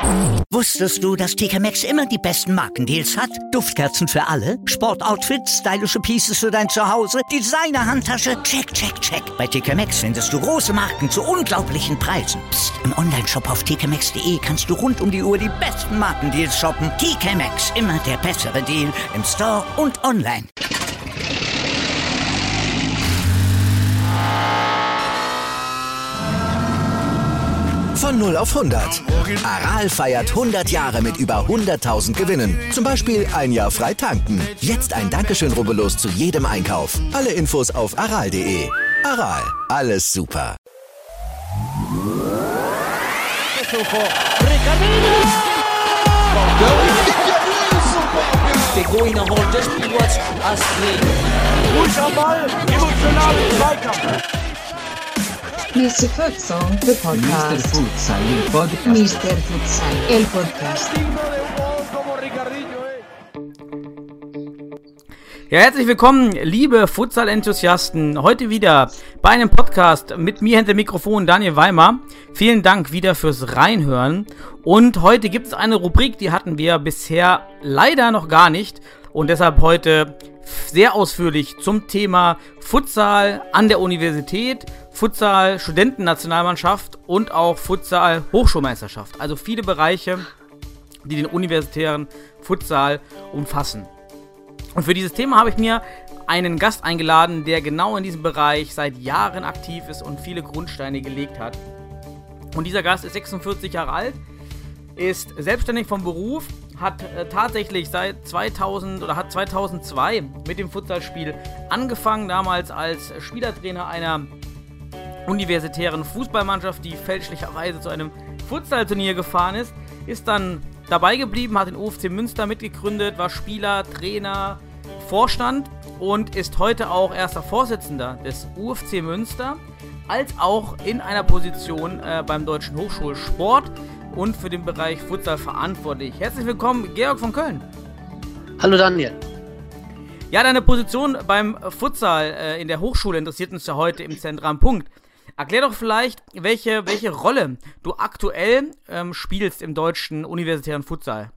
Wusstest du, dass TK Maxx immer die besten Markendeals hat? Duftkerzen für alle, Sportoutfits, stylische Pieces für dein Zuhause, Designer-Handtasche, check, check, check. Bei TK Maxx findest du große Marken zu unglaublichen Preisen. Psst. Im Onlineshop auf tkmaxx.de kannst du rund um die Uhr die besten Markendeals shoppen. TK Maxx, immer der bessere Deal im Store und online. Von 0 auf 100. Aral feiert 100 Jahre mit über 100.000 Gewinnen. Zum Beispiel ein Jahr frei tanken. Jetzt ein Dankeschön, rubbellos zu jedem Einkauf. Alle Infos auf aral.de. Aral, alles super. Ruhig am Ball, emotionalen Zweikampf. Mr. Futsal, the podcast. Mr. Futsal, el podcast. Mr. Futsal, el podcast. Ja, herzlich willkommen, liebe Futsal-Enthusiasten. Heute wieder bei einem Podcast mit mir hinter dem Mikrofon, Daniel Weimer. Vielen Dank wieder fürs Reinhören. Und heute gibt es eine Rubrik, die hatten wir bisher leider noch gar nicht. Und deshalb heute sehr ausführlich zum Thema Futsal an der Universität, Futsal Studentennationalmannschaft und auch Futsal Hochschulmeisterschaft. Also viele Bereiche, die den universitären Futsal umfassen. Und für dieses Thema habe ich mir einen Gast eingeladen, der genau in diesem Bereich seit Jahren aktiv ist und viele Grundsteine gelegt hat. Und dieser Gast ist 46 Jahre alt, ist selbstständig vom Beruf, hat tatsächlich seit 2002 mit dem Futsalspiel angefangen, damals als Spielertrainer einer universitären Fußballmannschaft, die fälschlicherweise zu einem Futsalturnier gefahren ist dann dabei geblieben, hat den UFC Münster mitgegründet, war Spieler, Trainer, Vorstand und ist heute auch erster Vorsitzender des UFC Münster, als auch in einer Position beim Deutschen Hochschulsport und für den Bereich Futsal verantwortlich. Herzlich willkommen, Georg von Köln. Hallo Daniel. Ja, deine Position beim Futsal in der Hochschule interessiert uns ja heute im zentralen Punkt. Erklär doch vielleicht, welche Rolle du aktuell spielst im deutschen universitären Futsal.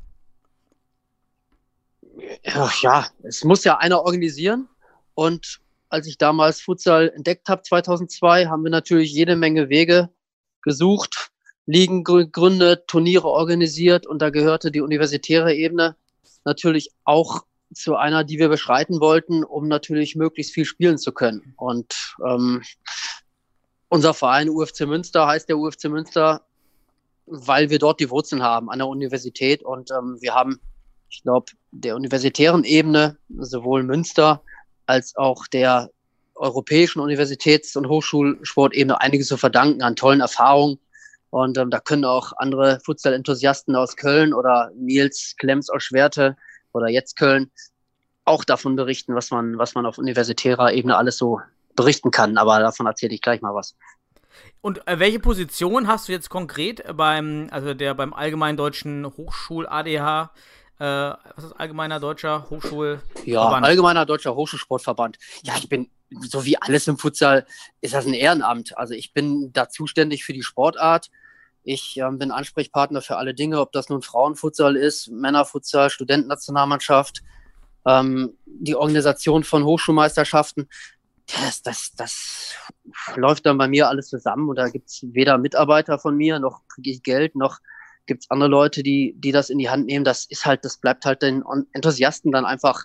Ja, es muss ja einer organisieren. Und als ich damals Futsal entdeckt habe, 2002, haben wir natürlich jede Menge Wege gesucht, Ligen gegründet, Turniere organisiert. Und da gehörte die universitäre Ebene natürlich auch zu einer, die wir beschreiten wollten, um natürlich möglichst viel spielen zu können. Und unser Verein UFC Münster heißt der UFC Münster, weil wir dort die Wurzeln haben an der Universität. Und wir haben, ich glaube, der universitären Ebene, sowohl Münster als auch der europäischen Universitäts- und Hochschulsportebene einiges zu verdanken an tollen Erfahrungen. Und da können auch andere Futsal-Enthusiasten aus Köln oder Nils Klemms aus Schwerte oder jetzt Köln auch davon berichten, was man auf universitärer Ebene alles so berichten kann, aber davon erzähle ich gleich mal was. Und welche Position hast du jetzt konkret beim Allgemeinen Deutschen Hochschul ADH, was ist Allgemeiner Deutscher Hochschulverband? Ja, Allgemeiner Deutscher Hochschulsportverband. Ja, ich bin, so wie alles im Futsal, ist das ein Ehrenamt. Also ich bin da zuständig für die Sportart. Ich bin Ansprechpartner für alle Dinge, ob das nun Frauenfutsal ist, Männerfutsal, Studentennationalmannschaft, die Organisation von Hochschulmeisterschaften. Das läuft dann bei mir alles zusammen und da gibt es weder Mitarbeiter von mir, noch kriege ich Geld, noch gibt es andere Leute, die das in die Hand nehmen. Das bleibt halt den Enthusiasten dann einfach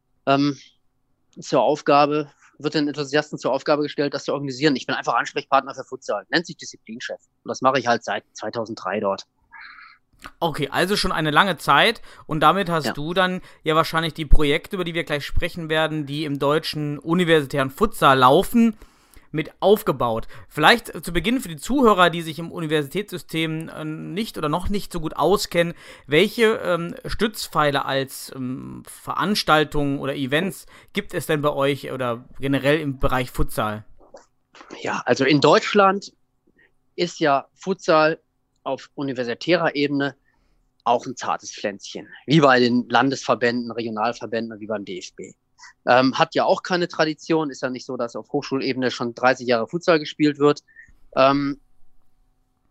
wird den Enthusiasten zur Aufgabe gestellt, das zu organisieren. Ich bin einfach Ansprechpartner für Futsal, nennt sich Disziplinchef. Und das mache ich halt seit 2003 dort. Okay, also schon eine lange Zeit und damit hast du dann ja wahrscheinlich die Projekte, über die wir gleich sprechen werden, die im deutschen universitären Futsal laufen, mit aufgebaut. Vielleicht zu Beginn für die Zuhörer, die sich im Universitätssystem nicht oder noch nicht so gut auskennen, welche Stützpfeiler als Veranstaltungen oder Events gibt es denn bei euch oder generell im Bereich Futsal? Ja, also in Deutschland ist ja Futsal auf universitärer Ebene auch ein zartes Pflänzchen, wie bei den Landesverbänden, Regionalverbänden, wie beim DFB. Hat ja auch keine Tradition, ist ja nicht so, dass auf Hochschulebene schon 30 Jahre Futsal gespielt wird.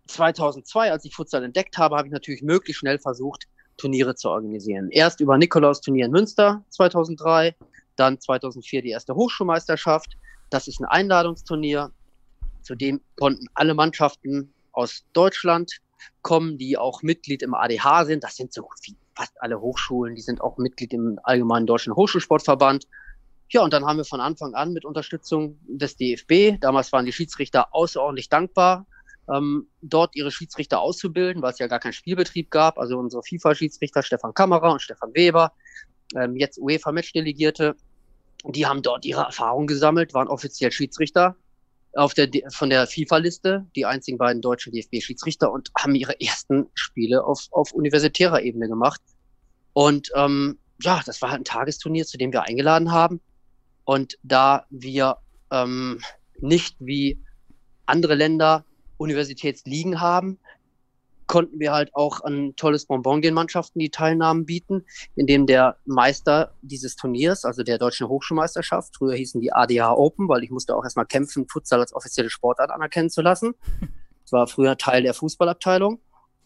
2002, als ich Futsal entdeckt habe, habe ich natürlich möglichst schnell versucht, Turniere zu organisieren. Erst über Nikolaus-Turnier in Münster 2003, dann 2004 die erste Hochschulmeisterschaft. Das ist ein Einladungsturnier, zu dem konnten alle Mannschaften aus Deutschland kommen, die auch Mitglied im ADH sind. Das sind so wie fast alle Hochschulen, die sind auch Mitglied im Allgemeinen Deutschen Hochschulsportverband. Ja, und dann haben wir von Anfang an mit Unterstützung des DFB, damals waren die Schiedsrichter außerordentlich dankbar, dort ihre Schiedsrichter auszubilden, weil es ja gar keinen Spielbetrieb gab. Also unsere FIFA-Schiedsrichter Stefan Kammerer und Stefan Weber, jetzt UEFA-Match-Delegierte, die haben dort ihre Erfahrungen gesammelt, waren offiziell Schiedsrichter von der FIFA-Liste, die einzigen beiden deutschen DFB-Schiedsrichter, und haben ihre ersten Spiele auf universitärer Ebene gemacht. Und ja, das war halt ein Tagesturnier, zu dem wir eingeladen haben. Und da wir nicht wie andere Länder Universitätsligen haben, konnten wir halt auch ein tolles Bonbon den Mannschaften die Teilnahmen bieten, indem der Meister dieses Turniers, also der Deutschen Hochschulmeisterschaft, früher hießen die ADH Open, weil ich musste auch erstmal kämpfen, Futsal als offizielle Sportart anerkennen zu lassen. Das war früher Teil der Fußballabteilung.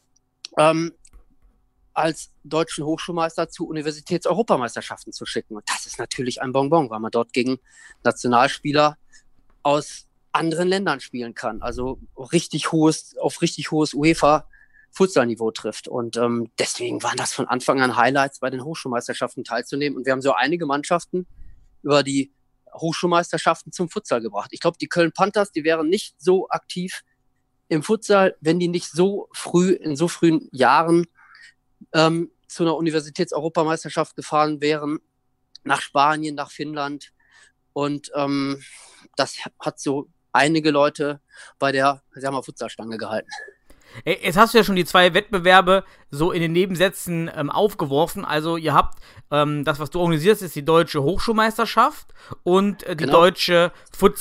Als deutschen Hochschulmeister zu Universitäts-Europameisterschaften zu schicken. Und das ist natürlich ein Bonbon, weil man dort gegen Nationalspieler aus anderen Ländern spielen kann. Also auf richtig hohes UEFA-Futsal-Niveau trifft. Und deswegen waren das von Anfang an Highlights, bei den Hochschulmeisterschaften teilzunehmen. Und wir haben so einige Mannschaften über die Hochschulmeisterschaften zum Futsal gebracht. Ich glaube, die Köln Panthers, die wären nicht so aktiv im Futsal, wenn die nicht so früh, in so frühen Jahren zu einer Universitäts-Europameisterschaft gefahren wären, nach Spanien, nach Finnland. Und das hat so einige Leute bei der, sagen wir, Futsalstange gehalten. Jetzt hast du ja schon die 2 Wettbewerbe so in den Nebensätzen aufgeworfen. Also ihr habt, das, was du organisierst, ist die Deutsche Hochschulmeisterschaft und die Deutsche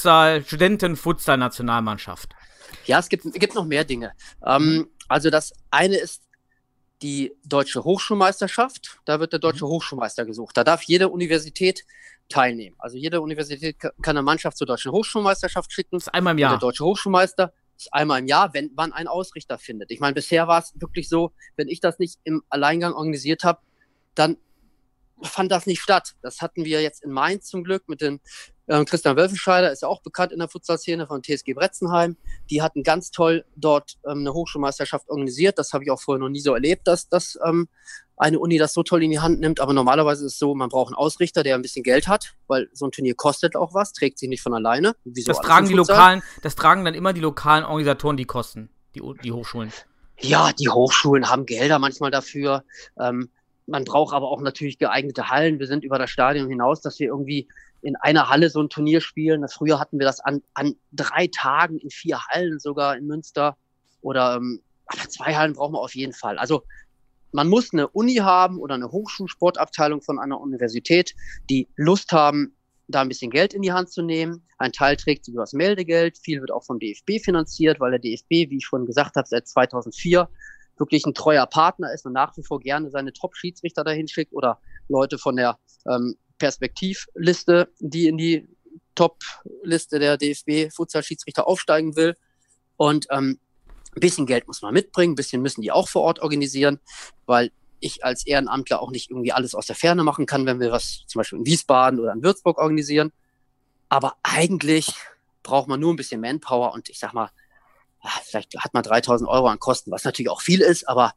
Studenten-Futsal-Nationalmannschaft. Ja, es gibt noch mehr Dinge. Also das eine ist die Deutsche Hochschulmeisterschaft. Da wird der Deutsche Hochschulmeister gesucht. Da darf jede Universität teilnehmen. Also jede Universität kann eine Mannschaft zur Deutschen Hochschulmeisterschaft schicken. Das ist einmal im Jahr. Und der Deutsche Hochschulmeister ist einmal im Jahr, wenn man einen Ausrichter findet. Ich meine, bisher war es wirklich so, wenn ich das nicht im Alleingang organisiert habe, dann fand das nicht statt. Das hatten wir jetzt in Mainz zum Glück mit dem Christian Wölfenscheider, ist ja auch bekannt in der Futsal-Szene von TSG Bretzenheim. Die hatten ganz toll dort eine Hochschulmeisterschaft organisiert. Das habe ich auch vorher noch nie so erlebt, dass eine Uni das so toll in die Hand nimmt. Aber normalerweise ist es so, man braucht einen Ausrichter, der ein bisschen Geld hat, weil so ein Turnier kostet auch was, trägt sich nicht von alleine. Das tragen dann immer die lokalen Organisatoren die Kosten, die Hochschulen. Ja, die Hochschulen haben Gelder manchmal dafür. Man braucht aber auch natürlich geeignete Hallen. Wir sind über das Stadion hinaus, dass wir irgendwie in einer Halle so ein Turnier spielen. Früher hatten wir das an 3 Tagen in 4 Hallen sogar in Münster. Aber 2 Hallen brauchen wir auf jeden Fall. Also man muss eine Uni haben oder eine Hochschulsportabteilung von einer Universität, die Lust haben, da ein bisschen Geld in die Hand zu nehmen. Ein Teil trägt sich über das Meldegeld. Viel wird auch vom DFB finanziert, weil der DFB, wie ich schon gesagt habe, seit 2004 wirklich ein treuer Partner ist und nach wie vor gerne seine Top-Schiedsrichter dahin schickt oder Leute von der Perspektivliste, die in die Top-Liste der DFB-Futsal-Schiedsrichter aufsteigen will. Und ein bisschen Geld muss man mitbringen, ein bisschen müssen die auch vor Ort organisieren, weil ich als Ehrenamtler auch nicht irgendwie alles aus der Ferne machen kann, wenn wir was zum Beispiel in Wiesbaden oder in Würzburg organisieren. Aber eigentlich braucht man nur ein bisschen Manpower und ich sag mal, vielleicht hat man 3.000 Euro an Kosten, was natürlich auch viel ist, aber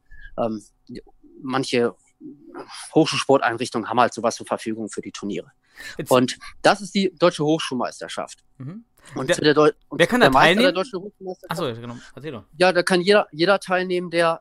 manche Hochschulsporteinrichtungen haben halt sowas zur Verfügung für die Turniere. Und das ist die Deutsche Hochschulmeisterschaft. Mhm. Und wer kann da teilnehmen? Der Deutschen Hochschulmeisterschaft, Achso, genau. Erzähl doch. Ja, da kann jeder teilnehmen, der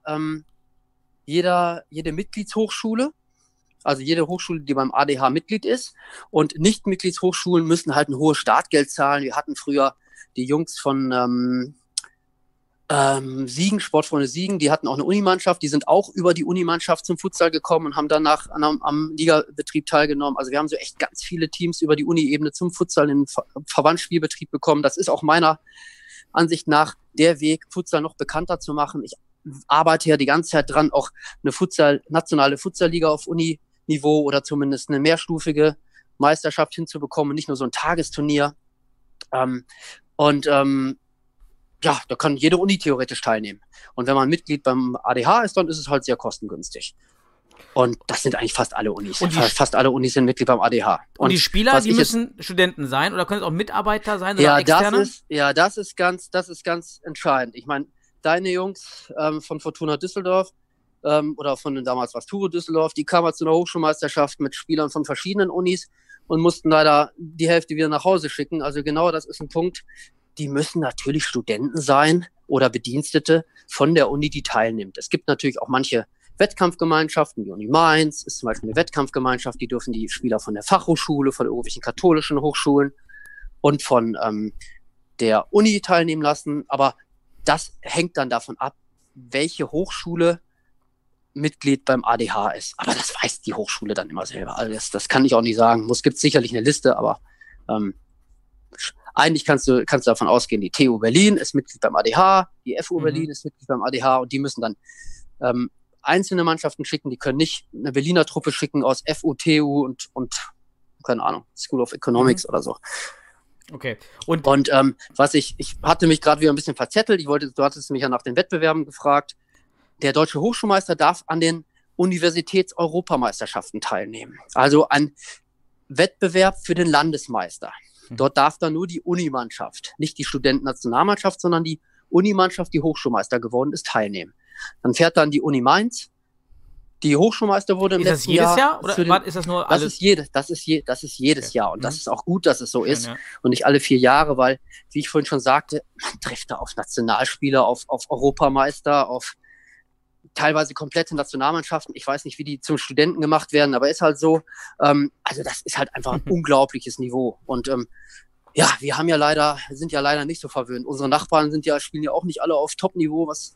jede Mitgliedshochschule, also jede Hochschule, die beim ADH Mitglied ist, und Nicht-Mitgliedshochschulen müssen halt ein hohes Startgeld zahlen. Wir hatten früher die Jungs von Siegen, Sportfreunde Siegen, die hatten auch eine Unimannschaft, die sind auch über die Unimannschaft zum Futsal gekommen und haben danach am Ligabetrieb teilgenommen. Also wir haben so echt ganz viele Teams über die Uni-Ebene zum Futsal in den Verbandsspielbetrieb bekommen. Das ist auch meiner Ansicht nach der Weg, Futsal noch bekannter zu machen. Ich arbeite ja die ganze Zeit dran, auch eine nationale Futsalliga auf Uni-Niveau oder zumindest eine mehrstufige Meisterschaft hinzubekommen, nicht nur so ein Tagesturnier. ja, da kann jede Uni theoretisch teilnehmen. Und wenn man Mitglied beim ADH ist, dann ist es halt sehr kostengünstig. Und das sind eigentlich fast alle Unis. Und fast alle Unis sind Mitglied beim ADH. Und die Spieler, die müssen Studenten sein oder können es auch Mitarbeiter sein oder Externe? Das ist ganz entscheidend. Ich meine, deine Jungs von Fortuna Düsseldorf oder von damals war es Turo Düsseldorf, die kamen zu einer Hochschulmeisterschaft mit Spielern von verschiedenen Unis und mussten leider die Hälfte wieder nach Hause schicken. Also genau das ist ein Punkt. Die müssen natürlich Studenten sein oder Bedienstete von der Uni, die teilnimmt. Es gibt natürlich auch manche Wettkampfgemeinschaften, die Uni Mainz ist zum Beispiel eine Wettkampfgemeinschaft, die dürfen die Spieler von der Fachhochschule, von irgendwelchen katholischen Hochschulen und von der Uni teilnehmen lassen. Aber das hängt dann davon ab, welche Hochschule Mitglied beim ADH ist. Aber das weiß die Hochschule dann immer selber. Also das kann ich auch nicht sagen. Es gibt sicherlich eine Liste, aber eigentlich kannst du davon ausgehen, die TU Berlin ist Mitglied beim ADH, die FU Berlin ist Mitglied beim ADH und die müssen dann einzelne Mannschaften schicken, die können nicht eine Berliner Truppe schicken aus FU, TU und keine Ahnung, School of Economics oder so. Okay. Und was ich hatte mich gerade wieder ein bisschen verzettelt, du hattest mich ja nach den Wettbewerben gefragt. Der deutsche Hochschulmeister darf an den Universitäts-Europameisterschaften teilnehmen. Also ein Wettbewerb für den Landesmeister. Dort darf dann nur die Unimannschaft, nicht die Studentennationalmannschaft, sondern die Unimannschaft, die Hochschulmeister geworden ist, teilnehmen. Dann fährt dann die Uni Mainz, die Hochschulmeister wurde im letzten Jahr. Ist das jedes Jahr oder ist das nur alles? Das ist jedes Jahr und das ist auch gut, dass es so ist und nicht alle 4 Jahre, weil, wie ich vorhin schon sagte, man trifft da auf Nationalspieler, auf Europameister, auf teilweise komplette Nationalmannschaften. Ich weiß nicht, wie die zum Studenten gemacht werden, aber ist halt so. Also das ist halt einfach ein unglaubliches Niveau. Und wir sind ja leider nicht so verwöhnt. Unsere Nachbarn spielen ja auch nicht alle auf Top-Niveau, was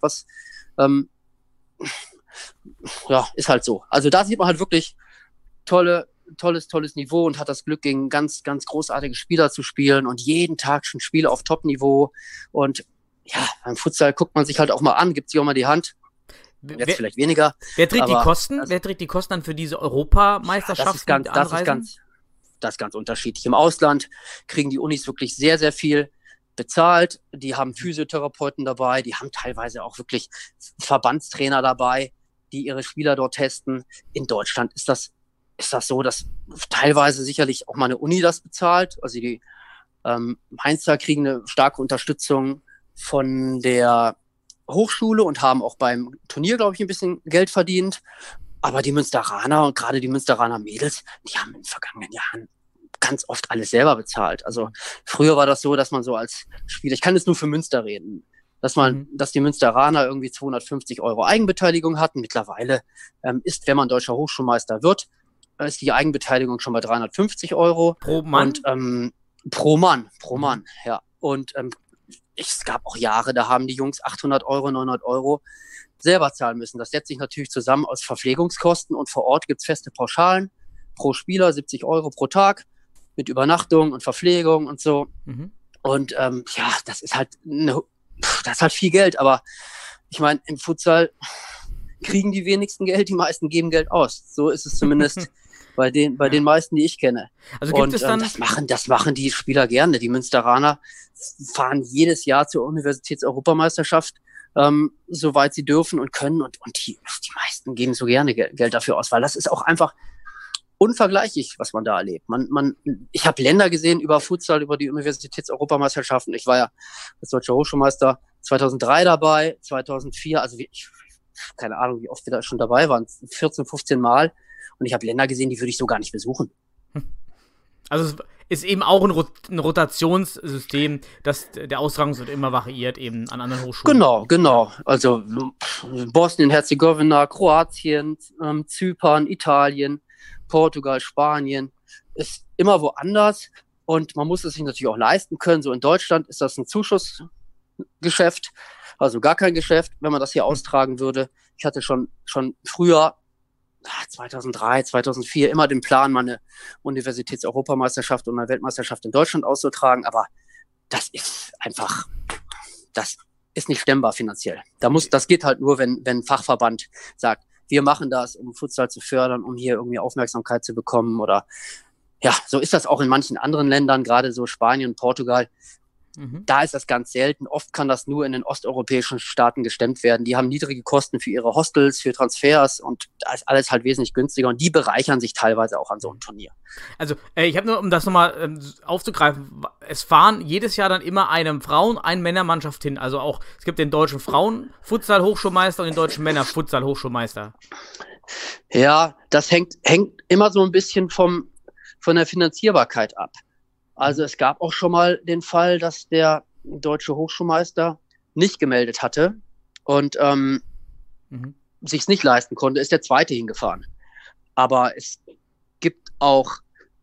ist halt so. Also da sieht man halt wirklich tolles Niveau und hat das Glück, gegen ganz, ganz großartige Spieler zu spielen und jeden Tag schon Spiele auf Top-Niveau. Und ja, beim Futsal guckt man sich halt auch mal an, gibt sich auch mal die Hand. Jetzt vielleicht weniger. Wer trägt die Kosten? Wer trägt die Kosten dann für diese Europameisterschaften? Das ist ganz unterschiedlich. Im Ausland kriegen die Unis wirklich sehr, sehr viel bezahlt. Die haben Physiotherapeuten dabei, die haben teilweise auch wirklich Verbandstrainer dabei, die ihre Spieler dort testen. In Deutschland ist das so, dass teilweise sicherlich auch mal eine Uni das bezahlt. Also die Mainzer kriegen eine starke Unterstützung von der Hochschule und haben auch beim Turnier, glaube ich, ein bisschen Geld verdient. Aber die Münsteraner und gerade die Münsteraner Mädels, die haben in den vergangenen Jahren ganz oft alles selber bezahlt. Also früher war das so, dass man so als Spieler, ich kann jetzt nur für Münster reden, dass die Münsteraner irgendwie 250 € Eigenbeteiligung hatten. Mittlerweile ist, wenn man deutscher Hochschulmeister wird, ist die Eigenbeteiligung schon bei 350 € pro Mann. Und pro Mann, ja. Und es gab auch Jahre, da haben die Jungs 800 €, 900 € selber zahlen müssen. Das setzt sich natürlich zusammen aus Verpflegungskosten und vor Ort gibt's feste Pauschalen pro Spieler, 70 € pro Tag mit Übernachtung und Verpflegung und so. Und das ist halt viel Geld, aber ich meine, im Futsal kriegen die wenigsten Geld, die meisten geben Geld aus. So ist es zumindest bei den meisten, die ich kenne. Also gibt es dann das machen die Spieler gerne. Die Münsteraner fahren jedes Jahr zur Universitäts-Europameisterschaft, soweit sie dürfen und können. Und die meisten geben so gerne Geld dafür aus, weil das ist auch einfach unvergleichlich, was man da erlebt. Ich habe Länder gesehen über Futsal, über die Universitäts-Europameisterschaften. Ich war ja als deutscher Hochschulmeister 2003 dabei, 2004, also keine Ahnung, wie oft wir da schon dabei waren, 14, 15 Mal. Und ich habe Länder gesehen, die würde ich so gar nicht besuchen. Also es ist eben auch ein Rotationssystem, dass der Austragungsort immer variiert, eben an anderen Hochschulen. Genau. Also Bosnien-Herzegowina, Kroatien, Zypern, Italien, Portugal, Spanien, ist immer woanders. Und man muss es sich natürlich auch leisten können. So in Deutschland ist das ein Zuschussgeschäft, also gar kein Geschäft, wenn man das hier austragen würde. Ich hatte schon früher 2003, 2004 immer den Plan, mal eine Universitäts-Europameisterschaft und eine Weltmeisterschaft in Deutschland auszutragen, aber das ist nicht stemmbar finanziell. Das geht halt nur, wenn ein Fachverband sagt, wir machen das, um Futsal zu fördern, um hier irgendwie Aufmerksamkeit zu bekommen oder ja, so ist das auch in manchen anderen Ländern, gerade so Spanien, Portugal. Da ist das ganz selten. Oft kann das nur in den osteuropäischen Staaten gestemmt werden. Die haben niedrige Kosten für ihre Hostels, für Transfers und da ist alles halt wesentlich günstiger und die bereichern sich teilweise auch an so einem Turnier. Also, ich habe nur, um das nochmal aufzugreifen, es fahren jedes Jahr dann immer eine Frauen-, eine Männermannschaft hin. Also auch, es gibt den deutschen Frauen-Futsal-Hochschulmeister und den deutschen Männer-Futsal-Hochschulmeister. Ja, das hängt immer so ein bisschen von der Finanzierbarkeit ab. Also es gab auch schon mal den Fall, dass der deutsche Hochschulmeister nicht gemeldet hatte und sich's nicht leisten konnte, ist der zweite hingefahren. Aber es gibt auch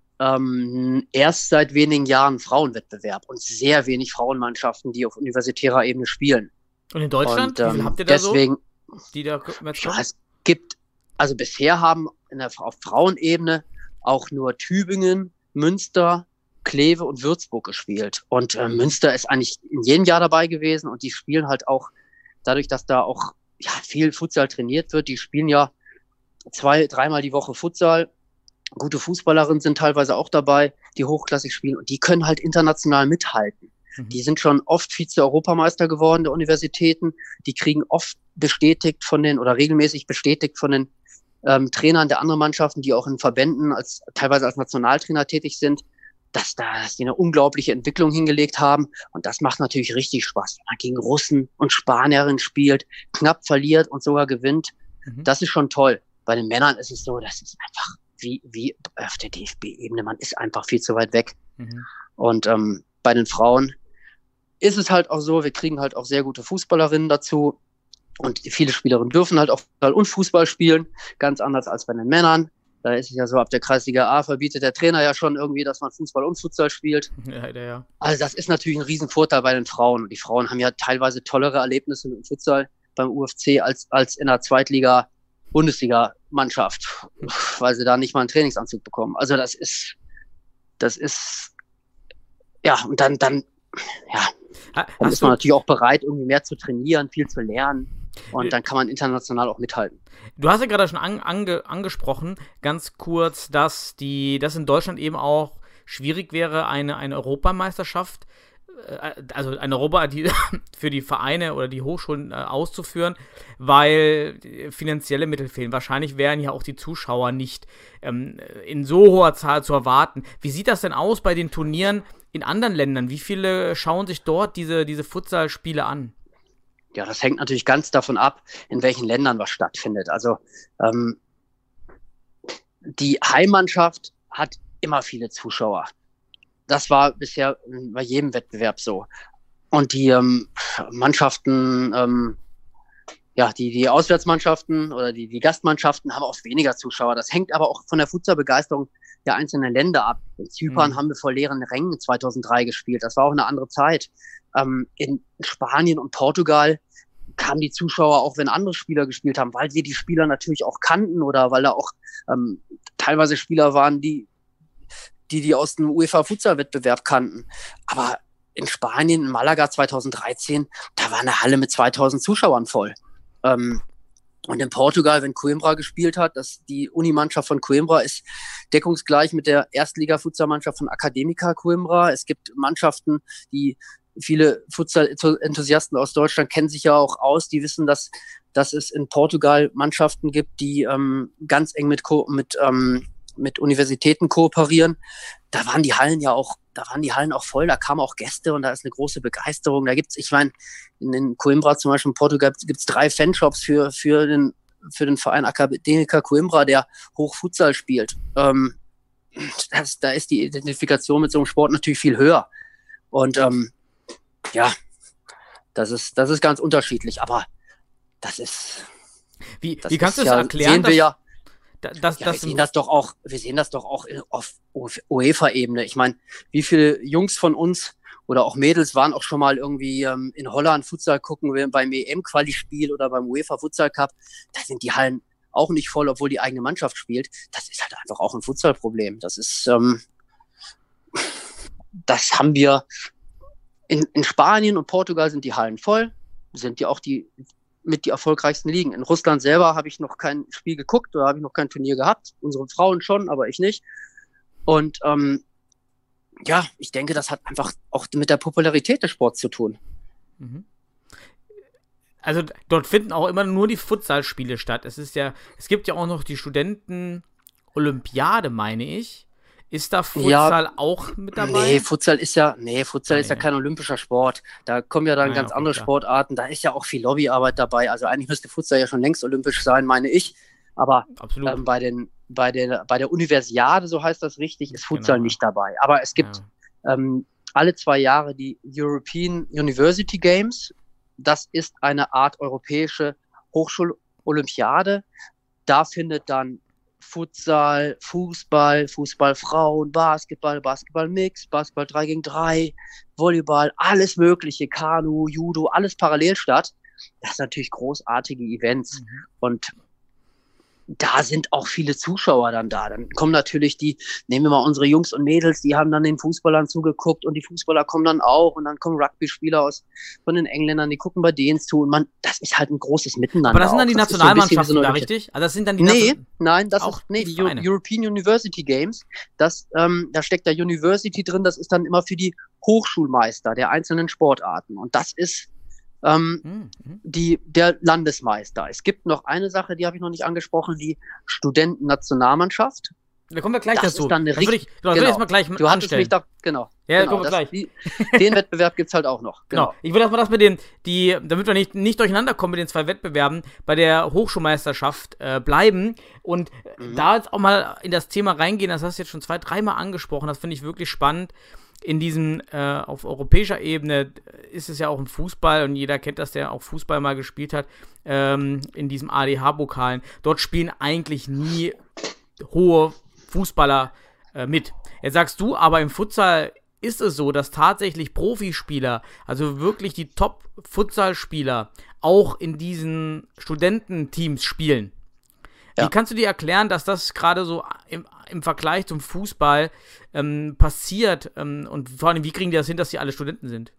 erst seit wenigen Jahren Frauenwettbewerb und sehr wenig Frauenmannschaften, die auf universitärer Ebene spielen. Und in Deutschland? Wie viel habt ihr da deswegen, so? Die da ja, es gibt, also bisher haben auf Frauenebene auch nur Tübingen, Münster, Kleve und Würzburg gespielt. Und Münster ist eigentlich in jedem Jahr dabei gewesen und die spielen halt auch, dadurch, dass da auch viel Futsal trainiert wird, die spielen ja 2-3 Mal die Woche Futsal. Gute Fußballerinnen sind teilweise auch dabei, die hochklassig spielen und die können halt international mithalten. Die sind schon oft Vize-Europameister geworden der Universitäten. Die kriegen oft bestätigt oder regelmäßig bestätigt von den Trainern der anderen Mannschaften, die auch in Verbänden teilweise als Nationaltrainer tätig sind, dass die eine unglaubliche Entwicklung hingelegt haben. Und das macht natürlich richtig Spaß, wenn man gegen Russen und Spanierinnen spielt, knapp verliert und sogar gewinnt. Das ist schon toll. Bei den Männern ist es so, das ist einfach wie auf der DFB-Ebene. Man ist einfach viel zu weit weg. Und bei den Frauen ist es halt auch so, wir kriegen halt auch sehr gute Fußballerinnen dazu. Und viele Spielerinnen dürfen halt auch Fußball und Fußball spielen, ganz anders als bei den Männern. Da ist es ja so, ab der Kreisliga A verbietet der Trainer ja schon irgendwie, dass man Fußball und Futsal spielt. Ja. Also das ist natürlich ein Riesenvorteil bei den Frauen. Und die Frauen haben ja teilweise tollere Erlebnisse mit dem Futsal beim UFC als in der Zweitliga-Bundesliga-Mannschaft, weil sie da nicht mal einen Trainingsanzug bekommen. Also das ist ja, und dann ist man natürlich auch bereit, irgendwie mehr zu trainieren, viel zu lernen. Und dann kann man international auch mithalten. Du hast ja gerade schon angesprochen, ganz kurz, dass in Deutschland eben auch schwierig wäre, eine Europameisterschaft, also eine für die Vereine oder die Hochschulen auszuführen, weil finanzielle Mittel fehlen. Wahrscheinlich wären ja auch die Zuschauer nicht in so hoher Zahl zu erwarten. Wie sieht das denn aus bei den Turnieren in anderen Ländern? Wie viele schauen sich dort diese Futsal-Spiele an? Ja, das hängt natürlich ganz davon ab, in welchen Ländern was stattfindet. Also die Heimmannschaft hat immer viele Zuschauer. Das war bisher bei jedem Wettbewerb so. Und die Mannschaften, die Auswärtsmannschaften oder die Gastmannschaften haben oft weniger Zuschauer. Das hängt aber auch von der Futsal-Begeisterung der einzelnen Länder ab. In Zypern haben wir vor leeren Rängen 2003 gespielt. Das war auch eine andere Zeit. In Spanien und Portugal kamen die Zuschauer auch, wenn andere Spieler gespielt haben, weil wir die Spieler natürlich auch kannten oder weil da auch teilweise Spieler waren, die aus dem UEFA-Futsal-Wettbewerb kannten. Aber in Spanien, in Malaga 2013, da war eine Halle mit 2000 Zuschauern voll. Und in Portugal, wenn Coimbra gespielt hat, die Unimannschaft von Coimbra ist deckungsgleich mit der Erstliga-Futsal-Mannschaft von Académica Coimbra. Es gibt Mannschaften, viele Futsal-Enthusiasten aus Deutschland kennen sich ja auch aus, die wissen, dass es in Portugal Mannschaften gibt, die ganz eng mit Universitäten kooperieren. Da waren die Hallen auch voll, da kamen auch Gäste und da ist eine große Begeisterung. Da gibt's, ich meine, in Coimbra zum Beispiel in Portugal gibt's 3 Fanshops für den Verein Académica Coimbra, der Hochfutsal spielt. Da ist die Identifikation mit so einem Sport natürlich viel höher. Und das ist ganz unterschiedlich, aber das ist. Wie kannst du das erklären? Wir sehen das doch auch auf UEFA-Ebene. Ich meine, wie viele Jungs von uns oder auch Mädels waren auch schon mal irgendwie in Holland Futsal gucken, beim EM-Quali-Spiel oder beim UEFA Futsal Cup. Da sind die Hallen auch nicht voll, obwohl die eigene Mannschaft spielt. Das ist halt einfach auch ein Futsal-Problem. Das haben wir in Spanien und Portugal sind die Hallen voll, sind ja auch die erfolgreichsten Ligen. In Russland selber habe ich noch kein Spiel geguckt oder habe ich noch kein Turnier gehabt. Unsere Frauen schon, aber ich nicht. Und Ja, ich denke, das hat einfach auch mit der Popularität des Sports zu tun. Also dort finden auch immer nur die Futsalspiele statt. Es gibt ja auch noch die Studenten-Olympiade, meine ich. Ist da Futsal auch mit dabei? Nee, Futsal ist ja kein olympischer Sport. Da kommen ja dann ganz andere Sportarten. Da ist ja auch viel Lobbyarbeit dabei. Also eigentlich müsste Futsal ja schon längst olympisch sein, meine ich. Aber bei der Universiade, so heißt das richtig, ist Futsal nicht dabei. Aber es gibt alle 2 Jahre die European University Games. Das ist eine Art europäische Hochschulolympiade. Da findet dann Futsal, Fußball, Fußballfrauen, Basketball-Mix, Basketball 3 gegen 3, Volleyball, alles mögliche, Kanu, Judo, alles parallel statt. Das sind natürlich großartige Events. Und da sind auch viele Zuschauer dann da. Dann kommen natürlich nehmen wir mal unsere Jungs und Mädels, die haben dann den Fußballern zugeguckt und die Fußballer kommen dann auch und dann kommen Rugby-Spieler von den Engländern, die gucken bei denen zu und das ist halt ein großes Miteinander. Aber das sind dann die Nationalmannschaften da, richtig? Also das sind dann die die European University Games. Da steckt der University drin, das ist dann immer für die Hochschulmeister der einzelnen Sportarten und das ist der Landesmeister. Es gibt noch eine Sache, die habe ich noch nicht angesprochen, die Studentennationalmannschaft. Da kommen wir gleich dazu. Dann das würde ich jetzt mal gleich du hattest mich da, Ja, genau, kommen wir gleich. Den Wettbewerb gibt es halt auch noch. Genau. Ich will erstmal das damit wir nicht durcheinander kommen mit den 2 Wettbewerben, bei der Hochschulmeisterschaft bleiben und da jetzt auch mal in das Thema reingehen, das hast du jetzt schon 2-3 Mal angesprochen, das finde ich wirklich spannend. In diesem, auf europäischer Ebene ist es ja auch im Fußball und jeder kennt das, der auch Fußball mal gespielt hat, in diesem ADH-Pokalen. Dort spielen eigentlich nie hohe Fußballer mit. Jetzt sagst du, aber im Futsal ist es so, dass tatsächlich Profispieler, also wirklich die Top-Futsalspieler, auch in diesen Studententeams spielen. Wie kannst du dir erklären, dass das gerade so im Vergleich zum Fußball passiert und vor allem, wie kriegen die das hin, dass die alle Studenten sind?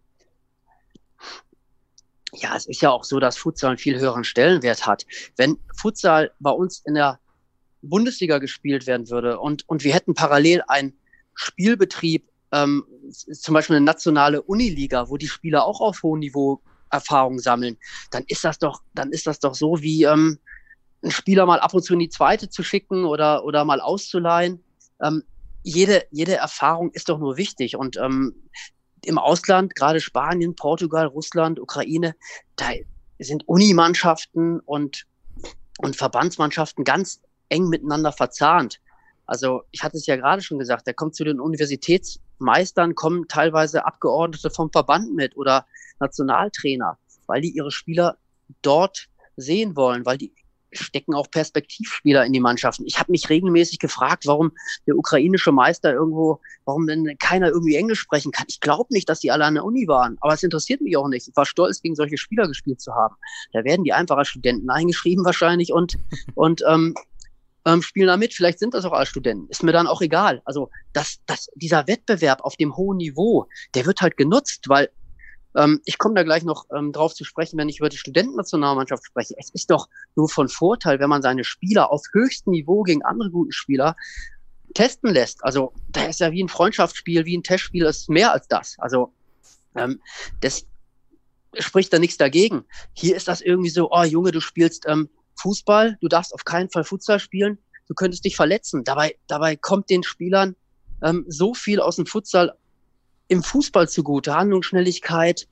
Ja, es ist ja auch so, dass Futsal einen viel höheren Stellenwert hat. Wenn Futsal bei uns in der Bundesliga gespielt werden würde und wir hätten parallel einen Spielbetrieb, zum Beispiel eine nationale Uniliga, wo die Spieler auch auf hohem Niveau Erfahrung sammeln, dann ist das doch so wie einen Spieler mal ab und zu in die zweite zu schicken oder mal auszuleihen. Jede Erfahrung ist doch nur wichtig und im Ausland, gerade Spanien, Portugal, Russland, Ukraine, da sind Unimannschaften und Verbandsmannschaften ganz eng miteinander verzahnt. Also ich hatte es ja gerade schon gesagt, da kommt zu den Universitätsmeistern, kommen teilweise Abgeordnete vom Verband mit oder Nationaltrainer, weil die ihre Spieler dort sehen wollen, weil die stecken auch Perspektivspieler in die Mannschaften. Ich habe mich regelmäßig gefragt, warum der ukrainische Meister warum denn keiner irgendwie Englisch sprechen kann. Ich glaube nicht, dass die alle an der Uni waren, aber es interessiert mich auch nicht. Ich war stolz, gegen solche Spieler gespielt zu haben. Da werden die einfach als Studenten eingeschrieben wahrscheinlich und spielen da mit. Vielleicht sind das auch als Studenten. Ist mir dann auch egal. Also dieser Wettbewerb auf dem hohen Niveau, der wird halt genutzt, weil ich komme da gleich noch drauf zu sprechen, wenn ich über die Studentennationalmannschaft spreche. Es ist doch nur von Vorteil, wenn man seine Spieler auf höchstem Niveau gegen andere guten Spieler testen lässt. Also da ist ja wie ein Freundschaftsspiel, wie ein Testspiel, ist mehr als das. Also das spricht da nichts dagegen. Hier ist das irgendwie so, oh Junge, du spielst Fußball, du darfst auf keinen Fall Futsal spielen, du könntest dich verletzen. Dabei kommt den Spielern so viel aus dem Futsal im Fußball zugute, Handlungsschnelligkeit,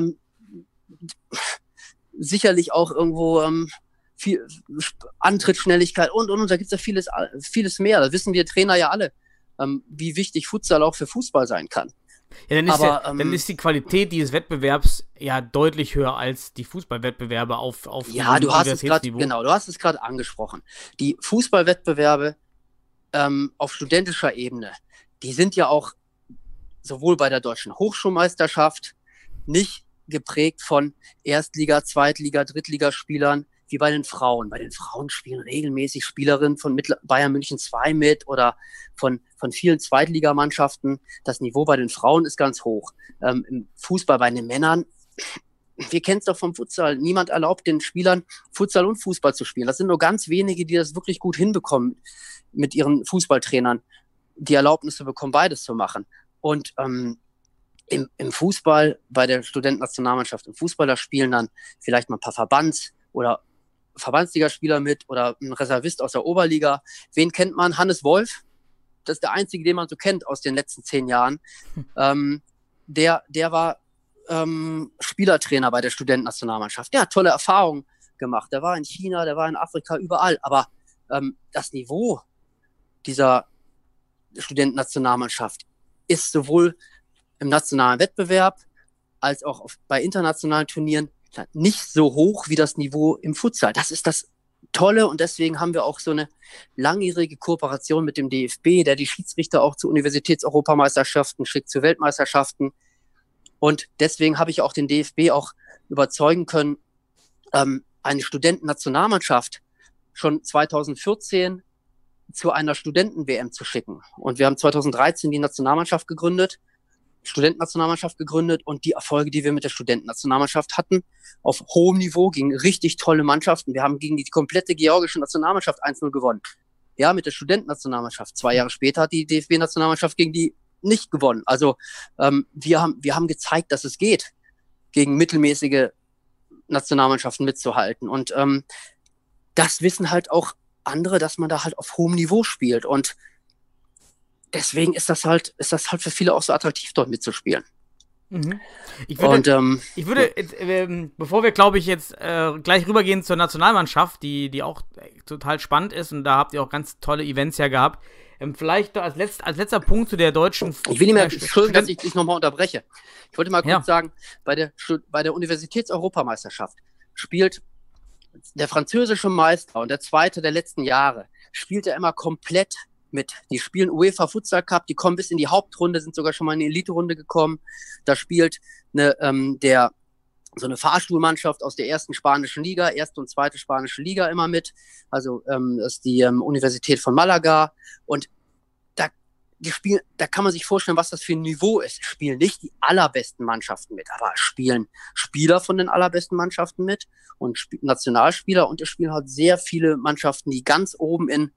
sicherlich auch irgendwo viel Antrittsschnelligkeit und. Da gibt es ja vieles mehr. Da wissen wir Trainer ja alle, wie wichtig Futsal auch für Fußball sein kann. Ja, dann ist die Qualität dieses Wettbewerbs ja deutlich höher als die Fußballwettbewerbe auf Universitätsniveau. Du hast es gerade angesprochen. Die Fußballwettbewerbe auf studentischer Ebene, die sind ja auch sowohl bei der deutschen Hochschulmeisterschaft nicht geprägt von Erstliga-, Zweitliga-, Drittligaspielern wie bei den Frauen. Bei den Frauen spielen regelmäßig Spielerinnen von Bayern München 2 mit oder von vielen Zweitligamannschaften. Das Niveau bei den Frauen ist ganz hoch. Im Fußball bei den Männern, wir kennen es doch vom Futsal, niemand erlaubt den Spielern Futsal und Fußball zu spielen. Das sind nur ganz wenige, die das wirklich gut hinbekommen mit ihren Fußballtrainern, die Erlaubnisse bekommen, beides zu machen. Und im Fußball, bei der Studentennationalmannschaft im Fußball, da spielen dann vielleicht mal ein paar oder Verbandsligaspieler mit oder ein Reservist aus der Oberliga. Wen kennt man? Hannes Wolf. Das ist der einzige, den man so kennt aus den letzten 10 Jahren. Der war Spielertrainer bei der Studentennationalmannschaft. Der hat tolle Erfahrungen gemacht. Der war in China, der war in Afrika, überall. Aber das Niveau dieser Studentennationalmannschaft ist sowohl im nationalen Wettbewerb als auch bei internationalen Turnieren nicht so hoch wie das Niveau im Futsal. Das ist das Tolle und deswegen haben wir auch so eine langjährige Kooperation mit dem DFB, der die Schiedsrichter auch zu Universitätseuropameisterschaften schickt, zu Weltmeisterschaften. Und deswegen habe ich auch den DFB auch überzeugen können, eine Studentennationalmannschaft schon 2014 zu einer Studenten-WM zu schicken. Und wir haben 2013 die Studentennationalmannschaft gegründet und die Erfolge, die wir mit der Studentennationalmannschaft hatten, auf hohem Niveau gegen richtig tolle Mannschaften. Wir haben gegen die komplette georgische Nationalmannschaft 1-0 gewonnen. Ja, mit der Studentennationalmannschaft. 2 Jahre später hat die DFB-Nationalmannschaft gegen die nicht gewonnen. Also wir haben gezeigt, dass es geht, gegen mittelmäßige Nationalmannschaften mitzuhalten. Und das wissen halt auch andere, dass man da halt auf hohem Niveau spielt. Und deswegen ist das halt für viele auch so attraktiv, dort mitzuspielen. Mhm. Ich würde, bevor wir, glaube ich, jetzt gleich rübergehen zur Nationalmannschaft, die auch total spannend ist, und da habt ihr auch ganz tolle Events ja gehabt, vielleicht als letzter Punkt zu der deutschen... Ich will nicht mehr, Entschuldigung, dass ich dich nochmal unterbreche. Ich wollte mal kurz sagen, bei der Universitätseuropameisterschaft spielt der französische Meister und der zweite der letzten Jahre, spielt er immer komplett mit. Die spielen UEFA Futsal Cup, die kommen bis in die Hauptrunde, sind sogar schon mal in die Elite-Runde gekommen. Da spielt so eine Fahrstuhlmannschaft aus der ersten spanischen Liga, erste und zweite spanische Liga immer mit. Also das ist die Universität von Malaga. Und da kann man sich vorstellen, was das für ein Niveau ist. Es spielen nicht die allerbesten Mannschaften mit, aber es spielen Spieler von den allerbesten Mannschaften mit und Nationalspieler, und es spielen halt sehr viele Mannschaften, die ganz oben in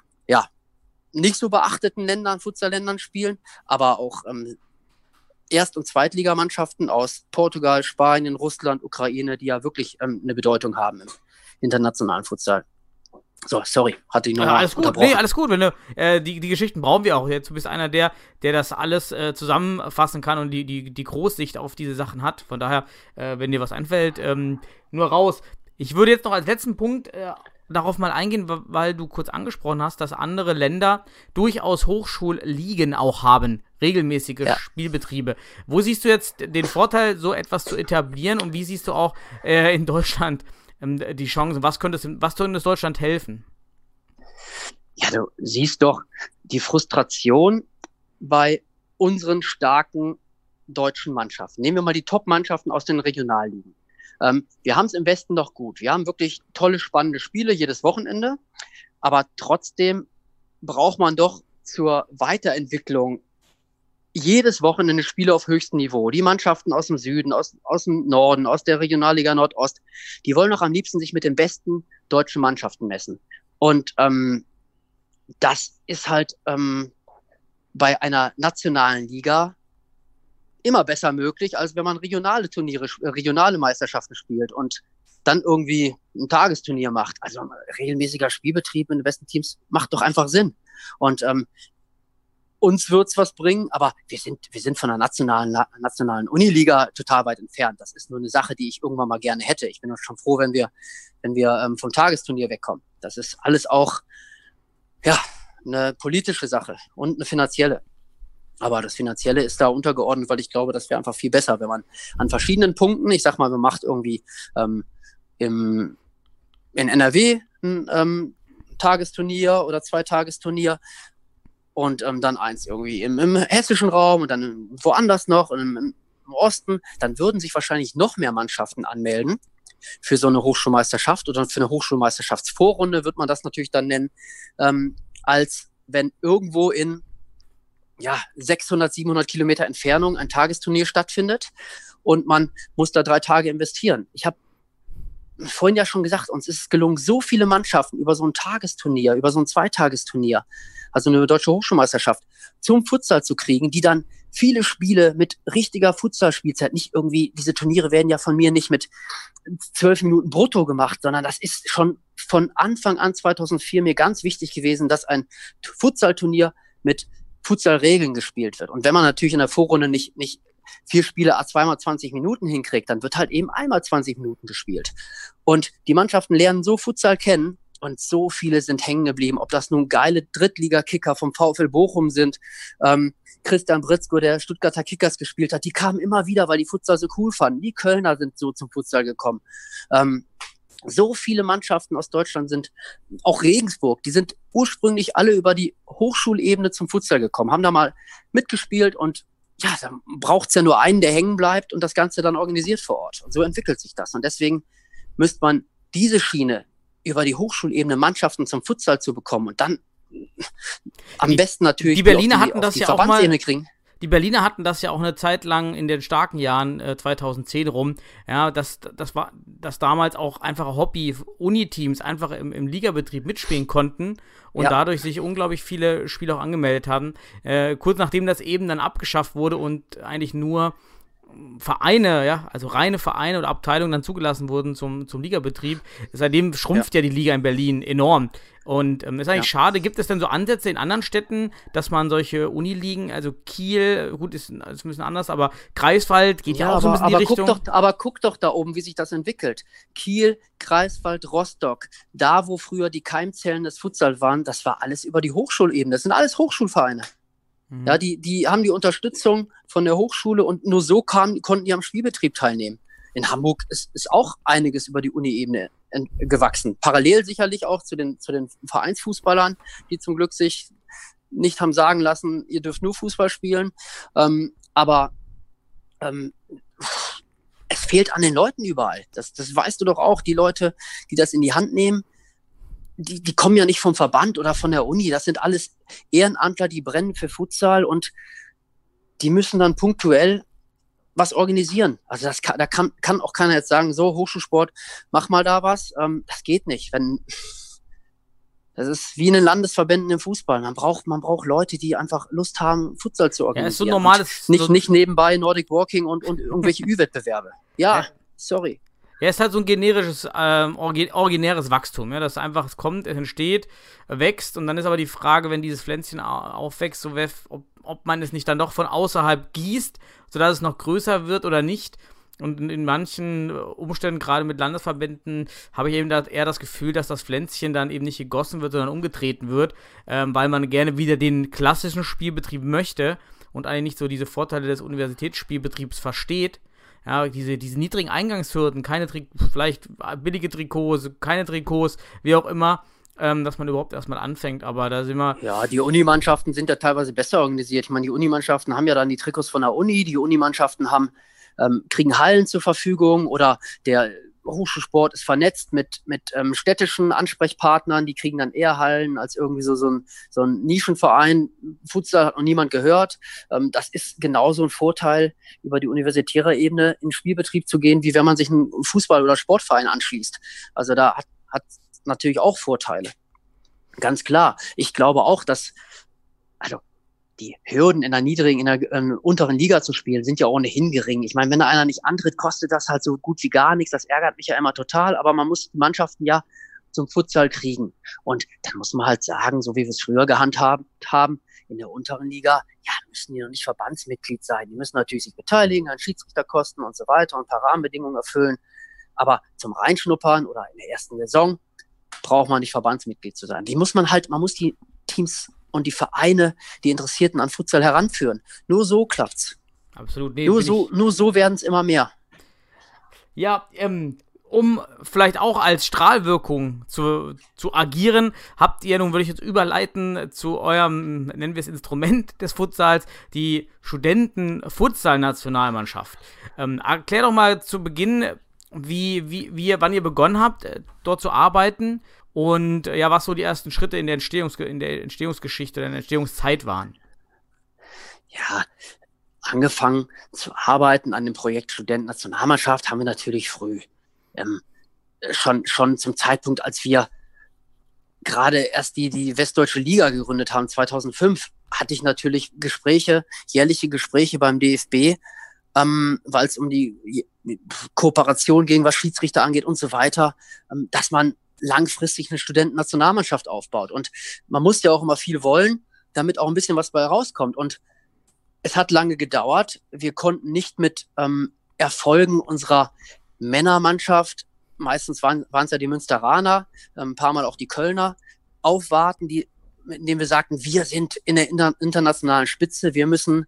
nicht so beachteten Ländern, Futsalländern spielen, aber auch Erst- und Zweitligamannschaften aus Portugal, Spanien, Russland, Ukraine, die ja wirklich eine Bedeutung haben im internationalen Futsal. So, sorry, hatte ich noch mal unterbrochen. Nee, alles gut. Wenn du, die Geschichten brauchen wir auch jetzt. Du bist einer, der das alles zusammenfassen kann und die Großsicht auf diese Sachen hat. Von daher, wenn dir was einfällt, nur raus. Ich würde jetzt noch als letzten Punkt darauf mal eingehen, weil du kurz angesprochen hast, dass andere Länder durchaus Hochschulligen auch haben, regelmäßige Spielbetriebe. Wo siehst du jetzt den Vorteil, so etwas zu etablieren, und wie siehst du auch in Deutschland die Chancen? Was könnte es Deutschland helfen? Ja, du siehst doch die Frustration bei unseren starken deutschen Mannschaften. Nehmen wir mal die Top-Mannschaften aus den Regionalligen. Wir haben es im Westen doch gut. Wir haben wirklich tolle, spannende Spiele jedes Wochenende. Aber trotzdem braucht man doch zur Weiterentwicklung jedes Wochenende Spiele auf höchstem Niveau. Die Mannschaften aus dem Süden, aus dem Norden, aus der Regionalliga Nordost, die wollen doch am liebsten sich mit den besten deutschen Mannschaften messen. Und das ist halt bei einer nationalen Liga immer besser möglich, als wenn man regionale Meisterschaften spielt und dann irgendwie ein Tagesturnier macht. Also ein regelmäßiger Spielbetrieb in den besten Teams macht doch einfach Sinn. Und uns wird's was bringen, aber wir sind von der nationalen Uniliga total weit entfernt. Das ist nur eine Sache, die ich irgendwann mal gerne hätte. Ich bin doch schon froh, wenn wir vom Tagesturnier wegkommen. Das ist alles auch eine politische Sache und eine finanzielle. Aber das Finanzielle ist da untergeordnet, weil ich glaube, das wäre einfach viel besser, wenn man an verschiedenen Punkten, ich sag mal, man macht irgendwie in NRW ein Tagesturnier oder 2-Tagesturnier und dann eins irgendwie im hessischen Raum und dann woanders noch und im Osten, dann würden sich wahrscheinlich noch mehr Mannschaften anmelden für so eine Hochschulmeisterschaft oder für eine Hochschulmeisterschaftsvorrunde, wird man das natürlich dann nennen, als wenn irgendwo in 600, 700 Kilometer Entfernung ein Tagesturnier stattfindet und man muss da 3 Tage investieren. Ich habe vorhin ja schon gesagt, uns ist es gelungen, so viele Mannschaften über so ein Tagesturnier, über so ein 2-Tagesturnier, also eine deutsche Hochschulmeisterschaft, zum Futsal zu kriegen, die dann viele Spiele mit richtiger Futsal-Spielzeit, nicht irgendwie, diese Turniere werden ja von mir nicht mit 12 Minuten brutto gemacht, sondern das ist schon von Anfang an 2004 mir ganz wichtig gewesen, dass ein Futsal-Turnier mit Futsal-Regeln gespielt wird. Und wenn man natürlich in der Vorrunde nicht 4 Spiele zweimal 20 Minuten hinkriegt, dann wird halt eben einmal 20 Minuten gespielt. Und die Mannschaften lernen so Futsal kennen und so viele sind hängen geblieben. Ob das nun geile Drittliga-Kicker vom VfL Bochum sind, Christian Britzko, der Stuttgarter Kickers gespielt hat, die kamen immer wieder, weil die Futsal so cool fanden. Die Kölner sind so zum Futsal gekommen. So viele Mannschaften aus Deutschland sind, auch Regensburg, die sind ursprünglich alle über die Hochschulebene zum Futsal gekommen, haben da mal mitgespielt und ja, dann braucht es ja nur einen, der hängen bleibt und das Ganze dann organisiert vor Ort. Und so entwickelt sich das. Und deswegen müsste man diese Schiene über die Hochschulebene Mannschaften zum Futsal zu bekommen und dann am besten natürlich die Berliner hatten das ja auch mal kriegen. Die Berliner hatten das ja auch eine Zeit lang in den starken Jahren 2010 rum, ja, dass damals auch einfache Hobby-Uni-Teams einfach im Ligabetrieb mitspielen konnten und dadurch sich unglaublich viele Spieler auch angemeldet haben. Kurz nachdem das eben dann abgeschafft wurde und eigentlich nur Vereine, ja, also reine Vereine oder Abteilungen dann zugelassen wurden zum Ligabetrieb. Seitdem schrumpft ja die Liga in Berlin enorm. Und ist eigentlich schade. Gibt es denn so Ansätze in anderen Städten, dass man solche Uniligen, also Kiel, gut, ist ein bisschen anders, aber Greifswald geht ja auch so ein bisschen in die Richtung. Aber guck doch da oben, wie sich das entwickelt. Kiel, Greifswald, Rostock, da wo früher die Keimzellen des Futsal waren, das war alles über die Hochschulebene. Das sind alles Hochschulvereine. Ja, die haben die Unterstützung von der Hochschule und nur so konnten die am Spielbetrieb teilnehmen. In Hamburg ist auch einiges über die Uni-Ebene gewachsen. Parallel sicherlich auch zu den Vereinsfußballern, die zum Glück sich nicht haben sagen lassen, ihr dürft nur Fußball spielen. Aber es fehlt an den Leuten überall. Das weißt du doch auch. Die Leute, die das in die Hand nehmen, die kommen ja nicht vom Verband oder von der Uni. Das sind alles Ehrenamtler, die brennen für Futsal und die müssen dann punktuell was organisieren. Also da kann auch keiner jetzt sagen, so Hochschulsport, mach mal da was. Das geht nicht. Das ist wie in den Landesverbänden im Fußball. Man braucht Leute, die einfach Lust haben, Futsal zu organisieren. Ja, ist so normales. Nicht nebenbei Nordic Walking und irgendwelche Ü-Wettbewerbe. Ja, sorry. Ja, es ist halt so ein generisches, originäres Wachstum, ja, dass einfach es kommt, es entsteht, wächst und dann ist aber die Frage, wenn dieses Pflänzchen aufwächst, so ob man es nicht dann doch von außerhalb gießt, sodass es noch größer wird oder nicht. Und in manchen Umständen, gerade mit Landesverbänden, habe ich eben eher das Gefühl, dass das Pflänzchen dann eben nicht gegossen wird, sondern umgetreten wird, weil man gerne wieder den klassischen Spielbetrieb möchte und eigentlich nicht so diese Vorteile des Universitätsspielbetriebs versteht. Ja, diese niedrigen Eingangshürden, vielleicht billige Trikots, keine Trikots, wie auch immer, dass man überhaupt erstmal anfängt, aber da sind wir... Ja, die Unimannschaften sind ja teilweise besser organisiert. Ich meine, die Unimannschaften haben ja dann die Trikots von der Uni, die Unimannschaften kriegen Hallen zur Verfügung oder der Hochschulsport ist vernetzt mit städtischen Ansprechpartnern, die kriegen dann eher Hallen als irgendwie so ein Nischenverein. Futsal hat noch niemand gehört. Das ist genauso ein Vorteil, über die universitäre Ebene in den Spielbetrieb zu gehen, wie wenn man sich einen Fußball- oder Sportverein anschließt. Also da hat natürlich auch Vorteile. Ganz klar. Ich glaube auch, dass die Hürden in der unteren Liga zu spielen, sind ja ohnehin gering. Ich meine, wenn da einer nicht antritt, kostet das halt so gut wie gar nichts. Das ärgert mich ja immer total, aber man muss die Mannschaften ja zum Futsal kriegen. Und dann muss man halt sagen, so wie wir es früher gehandhabt haben, in der unteren Liga, ja, müssen die noch nicht Verbandsmitglied sein. Die müssen natürlich sich beteiligen an Schiedsrichterkosten und so weiter und ein paar Rahmenbedingungen erfüllen. Aber zum Reinschnuppern oder in der ersten Saison braucht man nicht Verbandsmitglied zu sein. Man muss die Teams und die Vereine, die Interessierten an Futsal heranführen. Nur so klappt's. Absolut. Nee, nur so werden es immer mehr. Ja, um vielleicht auch als Strahlwirkung zu agieren, habt ihr, nun würde ich jetzt überleiten zu eurem, nennen wir es Instrument des Futsals, die Studenten-Futsal-Nationalmannschaft. Erklär doch mal zu Beginn, wann ihr begonnen habt, dort zu arbeiten und ja, was so die ersten Schritte in der Entstehungsgeschichte, in der Entstehungszeit waren. Ja, angefangen zu arbeiten an dem Projekt Studenten-Nationalmannschaft haben wir natürlich früh. Schon zum Zeitpunkt, als wir gerade erst die Westdeutsche Liga gegründet haben, 2005, hatte ich natürlich jährliche Gespräche beim DFB, weil es um die Kooperation ging, was Schiedsrichter angeht und so weiter, dass man langfristig eine Studentennationalmannschaft aufbaut. Und man muss ja auch immer viel wollen, damit auch ein bisschen was bei rauskommt. Und es hat lange gedauert. Wir konnten nicht mit Erfolgen unserer Männermannschaft, meistens waren es ja die Münsteraner, ein paar Mal auch die Kölner, aufwarten, indem wir sagten, wir sind in der internationalen Spitze, wir müssen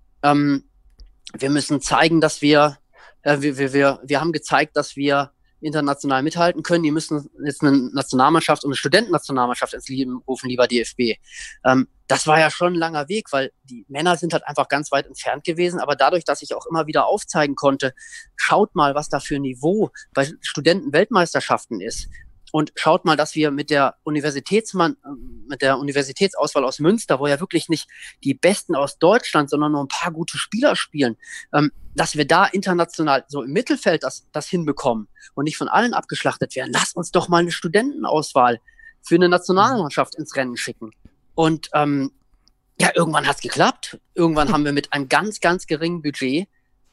zeigen, dass wir haben gezeigt, dass wir international mithalten können. Die müssen jetzt eine Nationalmannschaft und eine Studentennationalmannschaft ins Leben rufen, lieber DFB. Das war ja schon ein langer Weg, weil die Männer sind halt einfach ganz weit entfernt gewesen. Aber dadurch, dass ich auch immer wieder aufzeigen konnte, schaut mal, was da für ein Niveau bei Studentenweltmeisterschaften ist. Und schaut mal, dass wir mit der Universitätsauswahl aus Münster, wo ja wirklich nicht die Besten aus Deutschland, sondern nur ein paar gute Spieler spielen, dass wir da international so im Mittelfeld das hinbekommen und nicht von allen abgeschlachtet werden. Lasst uns doch mal eine Studentenauswahl für eine Nationalmannschaft ins Rennen schicken. Und irgendwann hat's geklappt. Irgendwann haben wir mit einem ganz, ganz geringen Budget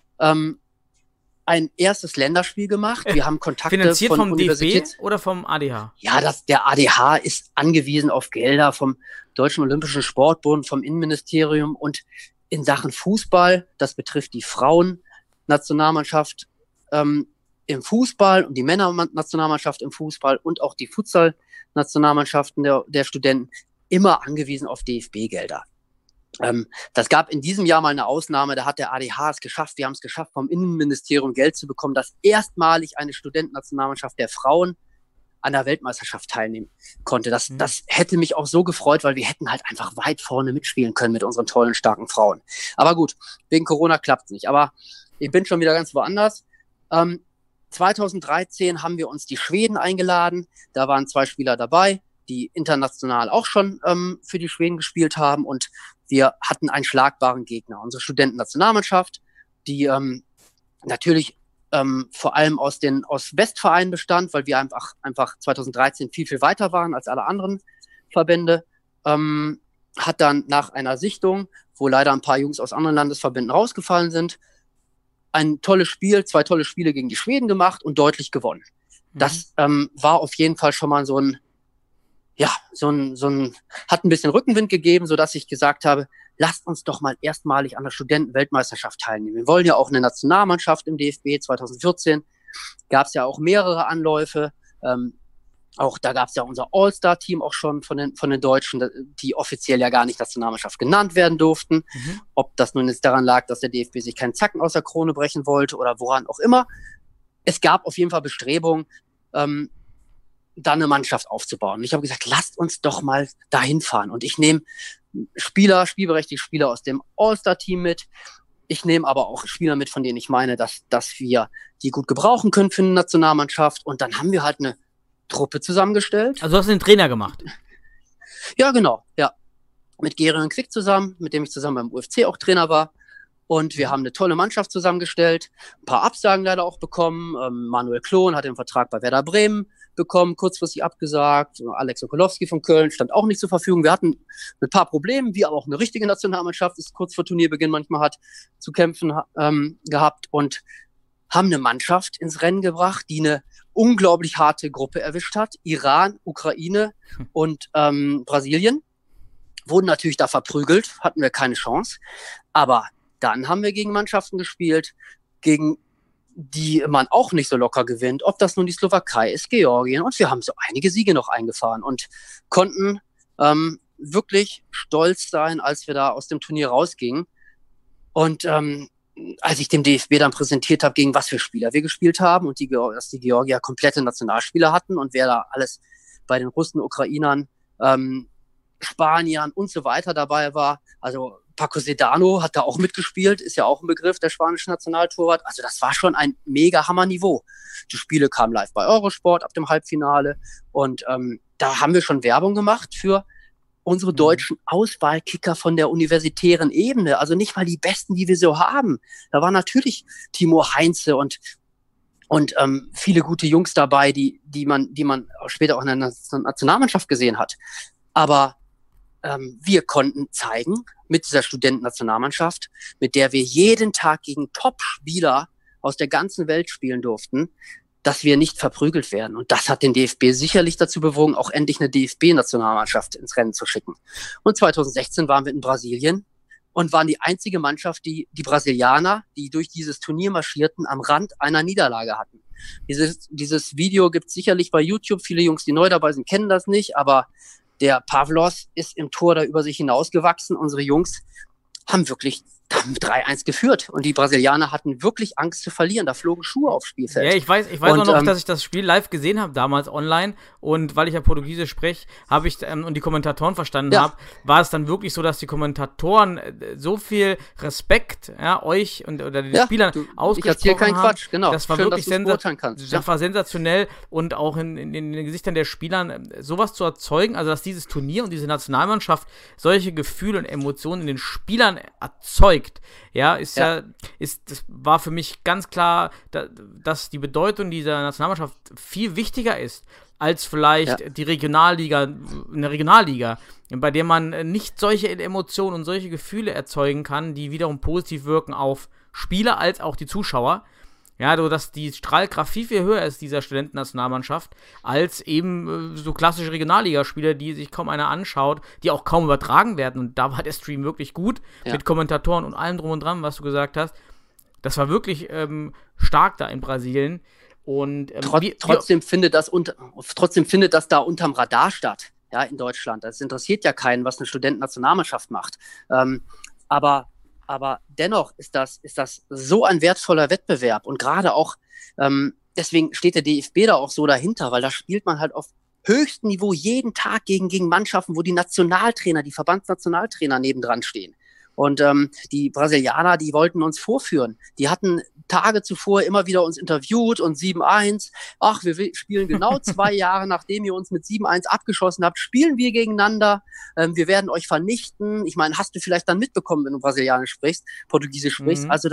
ein erstes Länderspiel gemacht. Wir haben Kontakte finanziert von vom Universitäts... DFB oder vom ADH? Ja, der ADH ist angewiesen auf Gelder vom Deutschen Olympischen Sportbund, vom Innenministerium und in Sachen Fußball, das betrifft die Frauen-Nationalmannschaft im Fußball und die Männer-Nationalmannschaft im Fußball und auch die Futsal-Nationalmannschaften der Studenten, immer angewiesen auf DFB-Gelder. Das gab in diesem Jahr mal eine Ausnahme, da hat der ADH es geschafft, wir haben es geschafft, vom Innenministerium Geld zu bekommen, dass erstmalig eine Studentennationalmannschaft der Frauen an der Weltmeisterschaft teilnehmen konnte. Das hätte mich auch so gefreut, weil wir hätten halt einfach weit vorne mitspielen können mit unseren tollen, starken Frauen. Aber gut, wegen Corona klappt es nicht. Aber ich bin schon wieder ganz woanders. 2013 haben wir uns die Schweden eingeladen. Da waren 2 Spieler dabei, die international auch schon für die Schweden gespielt haben. Und wir hatten einen schlagbaren Gegner. Unsere Studentennationalmannschaft, die natürlich vor allem aus Westvereinen bestand, weil wir einfach 2013 viel, viel weiter waren als alle anderen Verbände, hat dann nach einer Sichtung, wo leider ein paar Jungs aus anderen Landesverbänden rausgefallen sind, 2 tolle Spiele gegen die Schweden gemacht und deutlich gewonnen. Das war auf jeden Fall schon mal hat ein bisschen Rückenwind gegeben, sodass ich gesagt habe, lasst uns doch mal erstmalig an der Studentenweltmeisterschaft teilnehmen. Wir wollen ja auch eine Nationalmannschaft im DFB. 2014 gab es ja auch mehrere Anläufe. Auch da gab es ja unser All-Star-Team auch schon von den Deutschen, die offiziell ja gar nicht Nationalmannschaft genannt werden durften. Ob das nun jetzt daran lag, dass der DFB sich keinen Zacken aus der Krone brechen wollte oder woran auch immer. Es gab auf jeden Fall Bestrebungen, da eine Mannschaft aufzubauen. Und ich habe gesagt, lasst uns doch mal dahin fahren. Und ich nehme spielberechtigte Spieler aus dem All-Star-Team mit. Ich nehme aber auch Spieler mit, von denen ich meine, dass wir die gut gebrauchen können für eine Nationalmannschaft. Und dann haben wir halt eine Truppe zusammengestellt. Also du hast den Trainer gemacht? Ja, genau. Ja. Mit Gerion Quick zusammen, mit dem ich zusammen beim UFC auch Trainer war. Und wir haben eine tolle Mannschaft zusammengestellt. Ein paar Absagen leider auch bekommen. Manuel Klon hat den Vertrag bei Werder Bremen bekommen, kurzfristig abgesagt. Alex Okolowski von Köln stand auch nicht zur Verfügung. Wir hatten ein paar Probleme, wie aber auch eine richtige Nationalmannschaft es kurz vor Turnierbeginn manchmal hat, zu kämpfen gehabt und haben eine Mannschaft ins Rennen gebracht, die eine unglaublich harte Gruppe erwischt hat. Iran, Ukraine und Brasilien wurden natürlich da verprügelt, hatten wir keine Chance. Aber dann haben wir gegen Mannschaften gespielt, gegen die man auch nicht so locker gewinnt, ob das nun die Slowakei ist, Georgien, und wir haben so einige Siege noch eingefahren und konnten wirklich stolz sein, als wir da aus dem Turnier rausgingen. Und als ich dem DFB dann präsentiert habe, gegen was für Spieler wir gespielt haben und dass die Georgier komplette Nationalspieler hatten und wer da alles bei den Russen, Ukrainern, Spaniern und so weiter dabei war, also Paco Sedano hat da auch mitgespielt, ist ja auch ein Begriff, der spanische Nationaltorwart. Also das war schon ein mega Hammer-Niveau. Die Spiele kamen live bei Eurosport ab dem Halbfinale und da haben wir schon Werbung gemacht für unsere deutschen Auswahlkicker von der universitären Ebene. Also nicht mal die besten, die wir so haben. Da war natürlich Timo Heinze und und viele gute Jungs dabei, die man später auch in der Nationalmannschaft gesehen hat. Aber wir konnten zeigen mit dieser Studentennationalmannschaft, mit der wir jeden Tag gegen Top-Spieler aus der ganzen Welt spielen durften, dass wir nicht verprügelt werden. Und das hat den DFB sicherlich dazu bewogen, auch endlich eine DFB-Nationalmannschaft ins Rennen zu schicken. Und 2016 waren wir in Brasilien und waren die einzige Mannschaft, die Brasilianer, die durch dieses Turnier marschierten, am Rand einer Niederlage hatten. Dieses Video gibt es sicherlich bei YouTube. Viele Jungs, die neu dabei sind, kennen das nicht, aber der Pavlos ist im Tor da über sich hinausgewachsen. Unsere Jungs haben wirklich 3-1 geführt und die Brasilianer hatten wirklich Angst zu verlieren. Da flogen Schuhe aufs Spielfeld. Ja, ich weiß auch noch, dass ich das Spiel live gesehen habe damals online und weil ich ja Portugiesisch spreche, habe ich und die Kommentatoren verstanden habe, war es dann wirklich so, dass die Kommentatoren so viel Respekt euch oder den Spielern ausgesprochen ich erzähle keinen haben. Quatsch, genau. Das war schön, wirklich das war sensationell und auch in den Gesichtern der Spielern sowas zu erzeugen, also dass dieses Turnier und diese Nationalmannschaft solche Gefühle und Emotionen in den Spielern erzeugt. Das war für mich ganz klar, dass die Bedeutung dieser Nationalmannschaft viel wichtiger ist als vielleicht die Regionalliga, eine Regionalliga, bei der man nicht solche Emotionen und solche Gefühle erzeugen kann, die wiederum positiv wirken auf Spieler als auch die Zuschauer. Ja, so dass die Strahlkraft viel, viel höher ist dieser Studentennationalmannschaft als eben so klassische Regionalligaspiele, die sich kaum einer anschaut, die auch kaum übertragen werden. Und da war der Stream wirklich gut mit Kommentatoren und allem drum und dran, was du gesagt hast. Das war wirklich stark da in Brasilien. Und trotzdem findet das da unterm Radar statt, ja, in Deutschland. Das interessiert ja keinen, was eine Studentennationalmannschaft macht. Aber dennoch ist das so ein wertvoller Wettbewerb und gerade auch, deswegen steht der DFB da auch so dahinter, weil da spielt man halt auf höchstem Niveau jeden Tag gegen Mannschaften, wo die Nationaltrainer, die Verbandsnationaltrainer nebendran stehen. Und die Brasilianer, die wollten uns vorführen. Die hatten Tage zuvor immer wieder uns interviewt und 7-1. Ach, wir spielen genau 2 Jahre, nachdem ihr uns mit 7-1 abgeschossen habt, spielen wir gegeneinander. Wir werden euch vernichten. Ich meine, hast du vielleicht dann mitbekommen, wenn du Brasilianisch sprichst, Portugiesisch sprichst. Also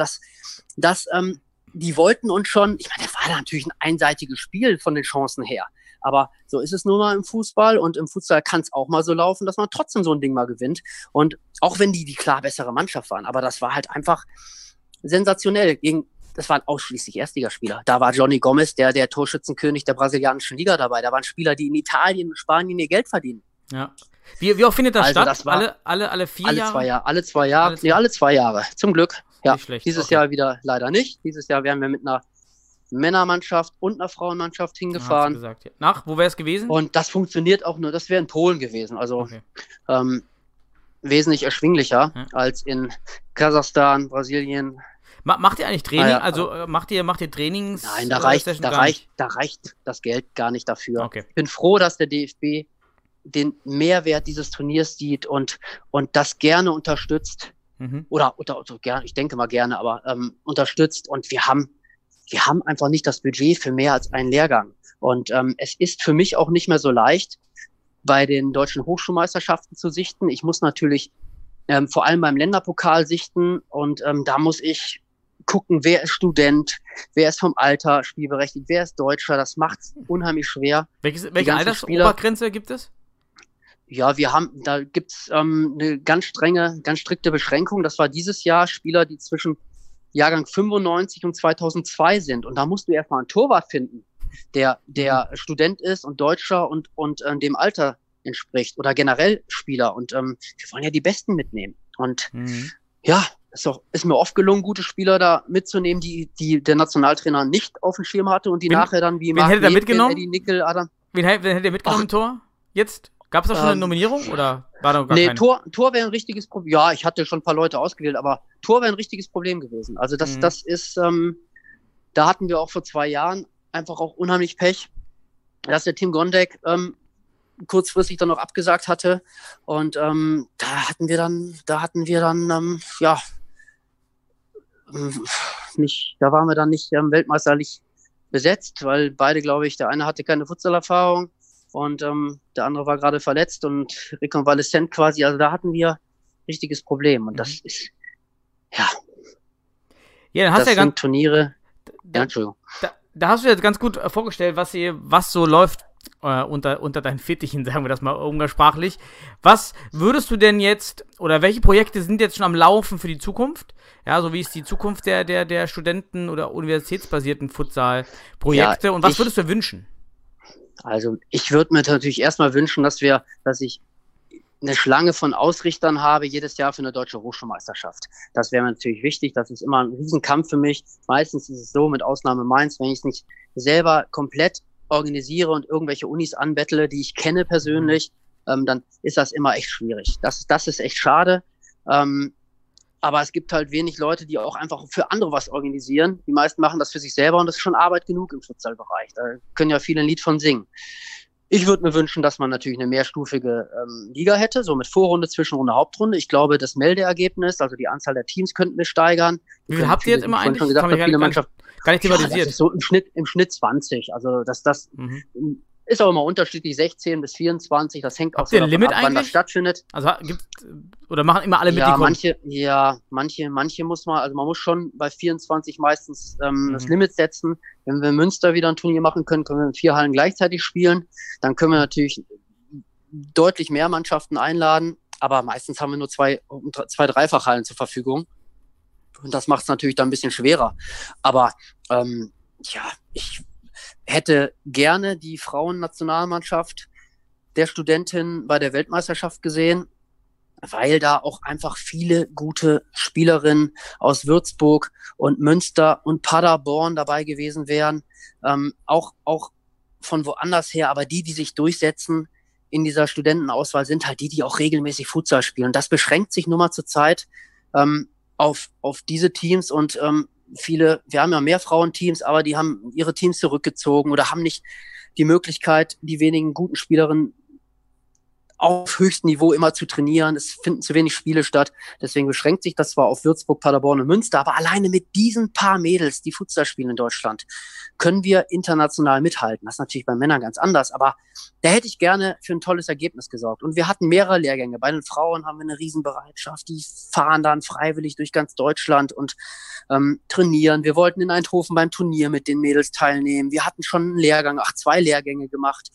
die wollten uns schon, ich meine, das war natürlich ein einseitiges Spiel von den Chancen her. Aber so ist es nun mal im Fußball und im Futsal kann es auch mal so laufen, dass man trotzdem so ein Ding mal gewinnt. Und auch wenn die klar bessere Mannschaft waren, aber das war halt einfach sensationell. Das waren ausschließlich Erstligaspieler. Da war Johnny Gomez, der Torschützenkönig der brasilianischen Liga dabei. Da waren Spieler, die in Italien und Spanien ihr Geld verdienen. Ja. Wie oft findet das statt? Das war alle 4 Jahre? Alle 2 Jahre. Nee, alle 2 Jahre. Zum Glück. Ja. Nicht schlecht. Dieses Jahr wieder leider nicht. Dieses Jahr werden wir mit einer Männermannschaft und einer Frauenmannschaft hingefahren. Gesagt, ja. Wo wäre es gewesen? Und das funktioniert auch nur, das wäre in Polen gewesen. Also wesentlich erschwinglicher als in Kasachstan, Brasilien. Macht ihr eigentlich Training? Also macht ihr Trainings? Nein, da reicht das Geld gar nicht dafür. Okay. Ich bin froh, dass der DFB den Mehrwert dieses Turniers sieht und das gerne unterstützt. Oder gerne, ich denke mal gerne, aber unterstützt. Und wir haben einfach nicht das Budget für mehr als einen Lehrgang. Und es ist für mich auch nicht mehr so leicht, bei den deutschen Hochschulmeisterschaften zu sichten. Ich muss natürlich vor allem beim Länderpokal sichten und da muss ich gucken, wer ist Student, wer ist vom Alter spielberechtigt, wer ist Deutscher. Das macht es unheimlich schwer. Welche Altersobergrenze gibt es? Ja, da gibt's eine ganz strikte Beschränkung. Das war dieses Jahr Spieler, die zwischen Jahrgang 95 und 2002 sind. Und da musst du erstmal einen Torwart finden, der Student ist und Deutscher und dem Alter entspricht. Oder generell Spieler. Und wir wollen ja die Besten mitnehmen. Und ist mir oft gelungen, gute Spieler da mitzunehmen, die der Nationaltrainer nicht auf dem Schirm hatte und die nachher dann wie Marc Lehmann, Eddie Nickel, Adam. Wen hätte er mitgenommen im Tor? Jetzt? Gab es da schon eine Nominierung oder war da gar keine? Tor wäre ein richtiges Problem. Ja, ich hatte schon ein paar Leute ausgewählt, aber Tor wäre ein richtiges Problem gewesen. Also das ist, da hatten wir auch vor 2 Jahren einfach auch unheimlich Pech, dass der Tim Gondek kurzfristig dann noch abgesagt hatte. Und da hatten wir dann da waren wir dann nicht weltmeisterlich besetzt, weil beide, glaube ich, der eine hatte keine Futsalerfahrung und der andere war gerade verletzt und rekonvaleszent quasi. Also da hatten wir ein richtiges Problem. Und das ist, ja, dann hast du ja ganz Turniere. Ja, Entschuldigung. da hast du jetzt ganz gut vorgestellt, was so läuft unter deinen Fittichen, sagen wir das mal umgangssprachlich. Was würdest du denn jetzt, oder welche Projekte sind jetzt schon am Laufen für die Zukunft? Ja, so wie ist die Zukunft der Studenten- oder universitätsbasierten Futsal-Projekte? Ja, und was würdest du dir wünschen? Also ich würde mir natürlich erstmal wünschen, dass ich eine Schlange von Ausrichtern habe, jedes Jahr für eine deutsche Hochschulmeisterschaft. Das wäre mir natürlich wichtig. Das ist immer ein Riesenkampf für mich. Meistens ist es so, mit Ausnahme Mainz, wenn ich es nicht selber komplett organisiere und irgendwelche Unis anbettle, die ich kenne persönlich, dann ist das immer echt schwierig. Das ist echt schade. Aber es gibt halt wenig Leute, die auch einfach für andere was organisieren. Die meisten machen das für sich selber und das ist schon Arbeit genug im Futsalbereich. Da können ja viele ein Lied von singen. Ich würde mir wünschen, dass man natürlich eine mehrstufige Liga hätte, so mit Vorrunde, Zwischenrunde, Hauptrunde. Ich glaube, das Meldeergebnis, also die Anzahl der Teams könnten wir steigern. Wie viel habt ihr jetzt immer eigentlich? Schon gesagt, viele Mannschaften gar nicht thematisiert. Ja, das ist so im Schnitt 20. Also das ist auch immer unterschiedlich, 16 bis 24. Das hängt auch so davon ab, wann das stattfindet. Also oder machen immer alle mit? Manche muss man, also man muss schon bei 24 meistens das Limit setzen. Wenn wir in Münster wieder ein Turnier machen können wir in 4 Hallen gleichzeitig spielen. Dann können wir natürlich deutlich mehr Mannschaften einladen, aber meistens haben wir nur 2 Dreifachhallen zur Verfügung. Und das macht es natürlich dann ein bisschen schwerer. Aber ich hätte gerne die Frauennationalmannschaft der Studentin bei der Weltmeisterschaft gesehen, weil da auch einfach viele gute Spielerinnen aus Würzburg und Münster und Paderborn dabei gewesen wären. Auch von woanders her, aber die sich durchsetzen in dieser Studentenauswahl, sind halt die auch regelmäßig Futsal spielen. Das beschränkt sich nur mal zur Zeit auf diese Teams und wir haben ja mehr Frauenteams, aber die haben ihre Teams zurückgezogen oder haben nicht die Möglichkeit, die wenigen guten Spielerinnen auf höchstem Niveau immer zu trainieren. Es finden zu wenig Spiele statt. Deswegen beschränkt sich das zwar auf Würzburg, Paderborn und Münster, aber alleine mit diesen paar Mädels, die Futsal spielen in Deutschland, können wir international mithalten. Das ist natürlich bei Männern ganz anders, aber da hätte ich gerne für ein tolles Ergebnis gesorgt. Und wir hatten mehrere Lehrgänge. Bei den Frauen haben wir eine Riesenbereitschaft. Die fahren dann freiwillig durch ganz Deutschland und trainieren. Wir wollten in Eindhoven beim Turnier mit den Mädels teilnehmen. Wir hatten schon einen Lehrgang, 2 Lehrgänge gemacht.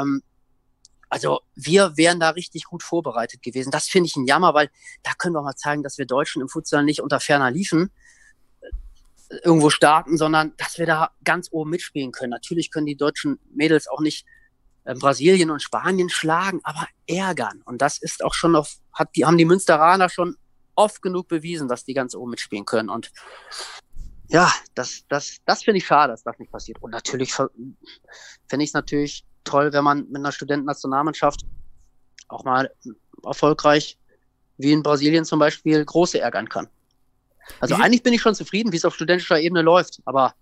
Also wir wären da richtig gut vorbereitet gewesen. Das finde ich ein Jammer, weil da können wir mal zeigen, dass wir Deutschen im Futsal nicht unter ferner Liefen irgendwo starten, sondern dass wir da ganz oben mitspielen können. Natürlich können die deutschen Mädels auch nicht Brasilien und Spanien schlagen, aber ärgern. Und das ist auch schon haben die Münsteraner schon oft genug bewiesen, dass die ganz oben mitspielen können. Und ja, das finde ich schade, dass das nicht passiert. Und natürlich finde ich es natürlich toll, wenn man mit einer Studentennationalmannschaft auch mal erfolgreich, wie in Brasilien zum Beispiel, Große ärgern kann. Also eigentlich bin ich schon zufrieden, wie es auf studentischer Ebene läuft, aber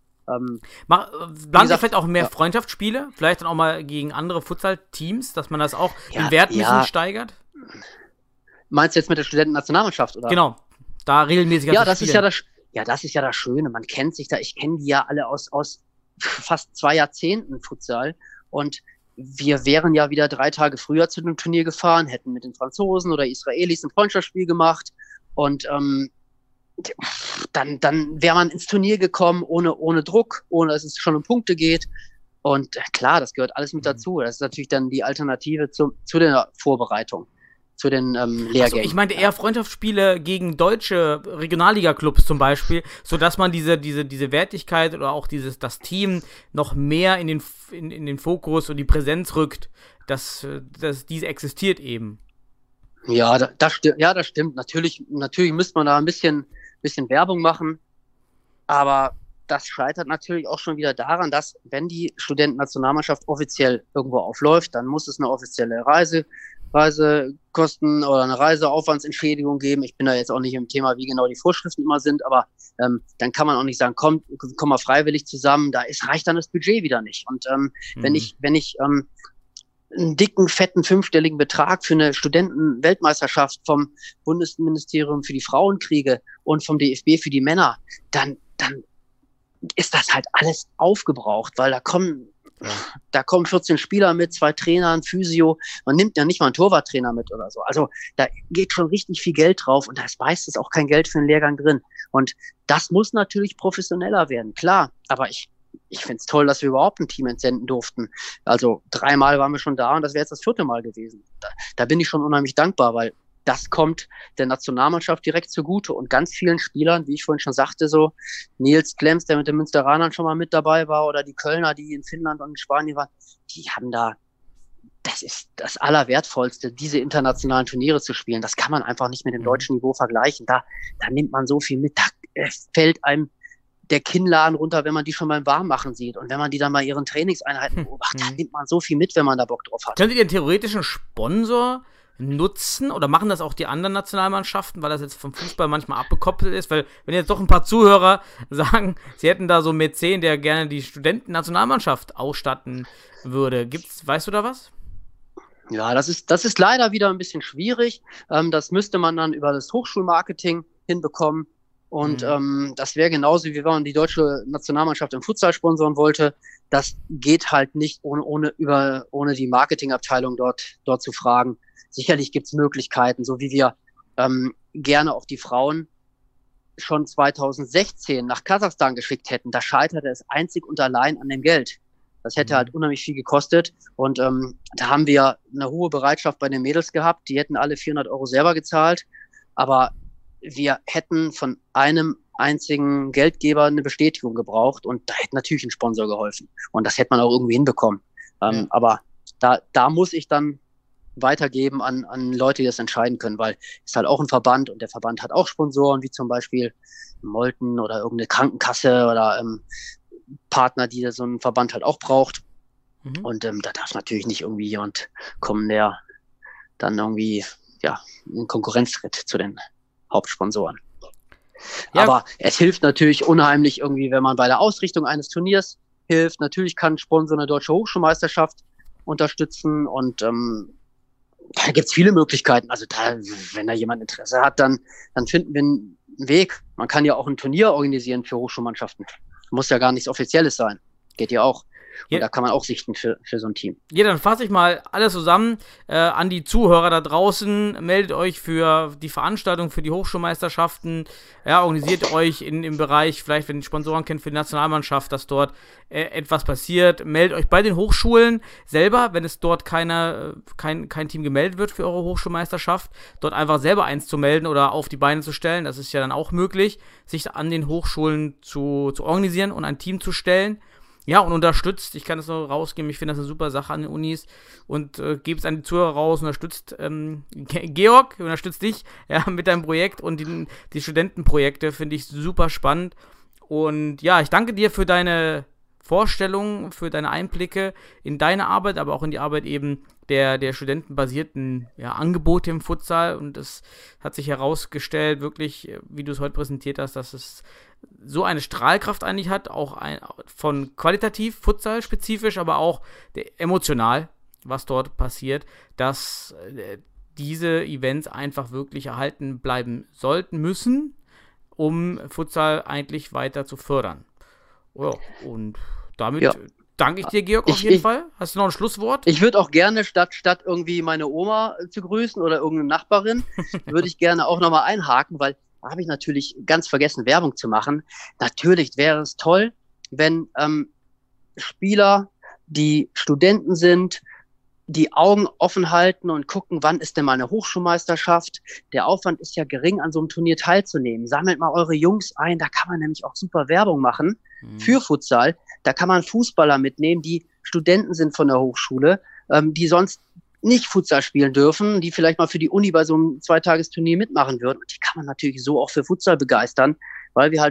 planen Sie vielleicht auch mehr Freundschaftsspiele? Vielleicht dann auch mal gegen andere Futsal-Teams, dass man das auch den Wert ein bisschen steigert? Meinst du jetzt mit der Studentennationalmannschaft, oder? Genau, da regelmäßig das ist das ist ja das Schöne, man kennt sich da, ich kenne die ja alle aus fast 2 Jahrzehnten Futsal und wir wären ja wieder 3 Tage früher zu dem Turnier gefahren, hätten mit den Franzosen oder Israelis ein Freundschaftsspiel gemacht und dann wäre man ins Turnier gekommen, ohne Druck, ohne dass es schon um Punkte geht. Und klar, das gehört alles mit dazu. Das ist natürlich dann die Alternative zu der Vorbereitung, zu den Lehrgängen. Also ich meinte eher Freundschaftsspiele gegen deutsche Regionalliga-Clubs zum Beispiel, sodass man diese Wertigkeit oder auch das Team noch mehr in den Fokus und die Präsenz rückt, dass diese existiert eben. Ja, das stimmt. Natürlich müsste man da ein bisschen Werbung machen, aber das scheitert natürlich auch schon wieder daran, dass, wenn die Studentennationalmannschaft offiziell irgendwo aufläuft, dann muss es eine offizielle Reisekosten oder eine Reiseaufwandsentschädigung geben. Ich bin da jetzt auch nicht im Thema, wie genau die Vorschriften immer sind, aber dann kann man auch nicht sagen, komm mal freiwillig zusammen, reicht dann das Budget wieder nicht. Und wenn ich einen dicken, fetten, 5-stelligen Betrag für eine Studentenweltmeisterschaft vom Bundesministerium für die Frauen kriege und vom DFB für die Männer, dann ist das halt alles aufgebraucht, weil da kommen 14 Spieler mit, 2 Trainer, ein Physio. Man nimmt ja nicht mal einen Torwarttrainer mit oder so. Also da geht schon richtig viel Geld drauf und da ist meistens auch kein Geld für einen Lehrgang drin. Und das muss natürlich professioneller werden, klar. Aber ich ich finde es toll, dass wir überhaupt ein Team entsenden durften. Also 3-mal waren wir schon da und das wäre jetzt das 4. Mal gewesen. Da bin ich schon unheimlich dankbar, weil das kommt der Nationalmannschaft direkt zugute und ganz vielen Spielern, wie ich vorhin schon sagte, so Nils Klemms, der mit den Münsteranern schon mal mit dabei war, oder die Kölner, die in Finnland und in Spanien waren, die haben da, das ist das Allerwertvollste, diese internationalen Turniere zu spielen. Das kann man einfach nicht mit dem deutschen Niveau vergleichen. Da nimmt man so viel mit, da fällt einem der Kinnladen runter, wenn man die schon beim Warmmachen sieht. Und wenn man die dann mal ihren Trainingseinheiten beobachtet, dann nimmt man so viel mit, wenn man da Bock drauf hat. Könnt ihr den theoretischen Sponsor nutzen oder machen das auch die anderen Nationalmannschaften, weil das jetzt vom Fußball manchmal abgekoppelt ist? Weil wenn jetzt doch ein paar Zuhörer sagen, sie hätten da so einen Mäzen, der gerne die Studenten-Nationalmannschaft ausstatten würde. Weißt du da was? Ja, das ist leider wieder ein bisschen schwierig. Das müsste man dann über das Hochschulmarketing hinbekommen. Und das wäre genauso, wie wenn man die deutsche Nationalmannschaft im Futsal sponsoren wollte. Das geht halt nicht, ohne die Marketingabteilung dort zu fragen. Sicherlich gibt's Möglichkeiten, so wie wir gerne auch die Frauen schon 2016 nach Kasachstan geschickt hätten. Da scheiterte es einzig und allein an dem Geld. Das hätte halt unheimlich viel gekostet. Und da haben wir eine hohe Bereitschaft bei den Mädels gehabt. Die hätten alle 400 € selber gezahlt. Aber wir hätten von einem einzigen Geldgeber eine Bestätigung gebraucht. Und da hätte natürlich ein Sponsor geholfen. Und das hätte man auch irgendwie hinbekommen. Aber da muss ich dann weitergeben an Leute, die das entscheiden können, weil es ist halt auch ein Verband und der Verband hat auch Sponsoren, wie zum Beispiel Molten oder irgendeine Krankenkasse oder Partner, die so einen Verband halt auch braucht. Und da darf natürlich nicht irgendwie jemand kommen, der dann irgendwie in Konkurrenz tritt zu den Hauptsponsoren. Ja. Aber es hilft natürlich unheimlich irgendwie, wenn man bei der Ausrichtung eines Turniers hilft. Natürlich kann ein Sponsor eine deutsche Hochschulmeisterschaft unterstützen und da gibt's viele Möglichkeiten. Also wenn da jemand Interesse hat, dann finden wir einen Weg. Man kann ja auch ein Turnier organisieren für Hochschulmannschaften. Muss ja gar nichts Offizielles sein. Geht ja auch. Und da kann man auch sichten für so ein Team. Ja, dann fasse ich mal alles zusammen. An die Zuhörer da draußen, meldet euch für die Veranstaltung, für die Hochschulmeisterschaften. Ja, organisiert euch im Bereich, vielleicht wenn ihr Sponsoren kennt für die Nationalmannschaft, dass dort etwas passiert. Meldet euch bei den Hochschulen selber, wenn es dort kein Team gemeldet wird für eure Hochschulmeisterschaft, dort einfach selber eins zu melden oder auf die Beine zu stellen. Das ist ja dann auch möglich, sich an den Hochschulen zu organisieren und ein Team zu stellen. Ja, und unterstützt, ich kann das nur rausgeben, ich finde das eine super Sache an den Unis und gebe es an die Zuhörer raus, unterstützt Georg, unterstützt dich mit deinem Projekt und die Studentenprojekte finde ich super spannend. Und ja, ich danke dir für deine Vorstellungen, für deine Einblicke in deine Arbeit, aber auch in die Arbeit eben der studentenbasierten Angebote im Futsal. Und es hat sich herausgestellt, wirklich, wie du es heute präsentiert hast, dass es so eine Strahlkraft eigentlich hat, auch von qualitativ, Futsal-spezifisch, aber auch emotional, was dort passiert, dass diese Events einfach wirklich erhalten bleiben sollten, müssen, um Futsal eigentlich weiter zu fördern. Ja, und damit danke ich dir, Georg, auf jeden Fall. Hast du noch ein Schlusswort? Ich würde auch gerne, statt irgendwie meine Oma zu grüßen oder irgendeine Nachbarin, würde ich gerne auch nochmal einhaken, weil da habe ich natürlich ganz vergessen, Werbung zu machen. Natürlich wäre es toll, wenn Spieler, die Studenten sind, die Augen offen halten und gucken, wann ist denn mal eine Hochschulmeisterschaft. Der Aufwand ist ja gering, an so einem Turnier teilzunehmen. Sammelt mal eure Jungs ein, da kann man nämlich auch super Werbung machen für Futsal. Da kann man Fußballer mitnehmen, die Studenten sind von der Hochschule, die sonst nicht Futsal spielen dürfen, die vielleicht mal für die Uni bei so einem 2-Tages-Turnier mitmachen würden. Und die kann man natürlich so auch für Futsal begeistern, weil wir halt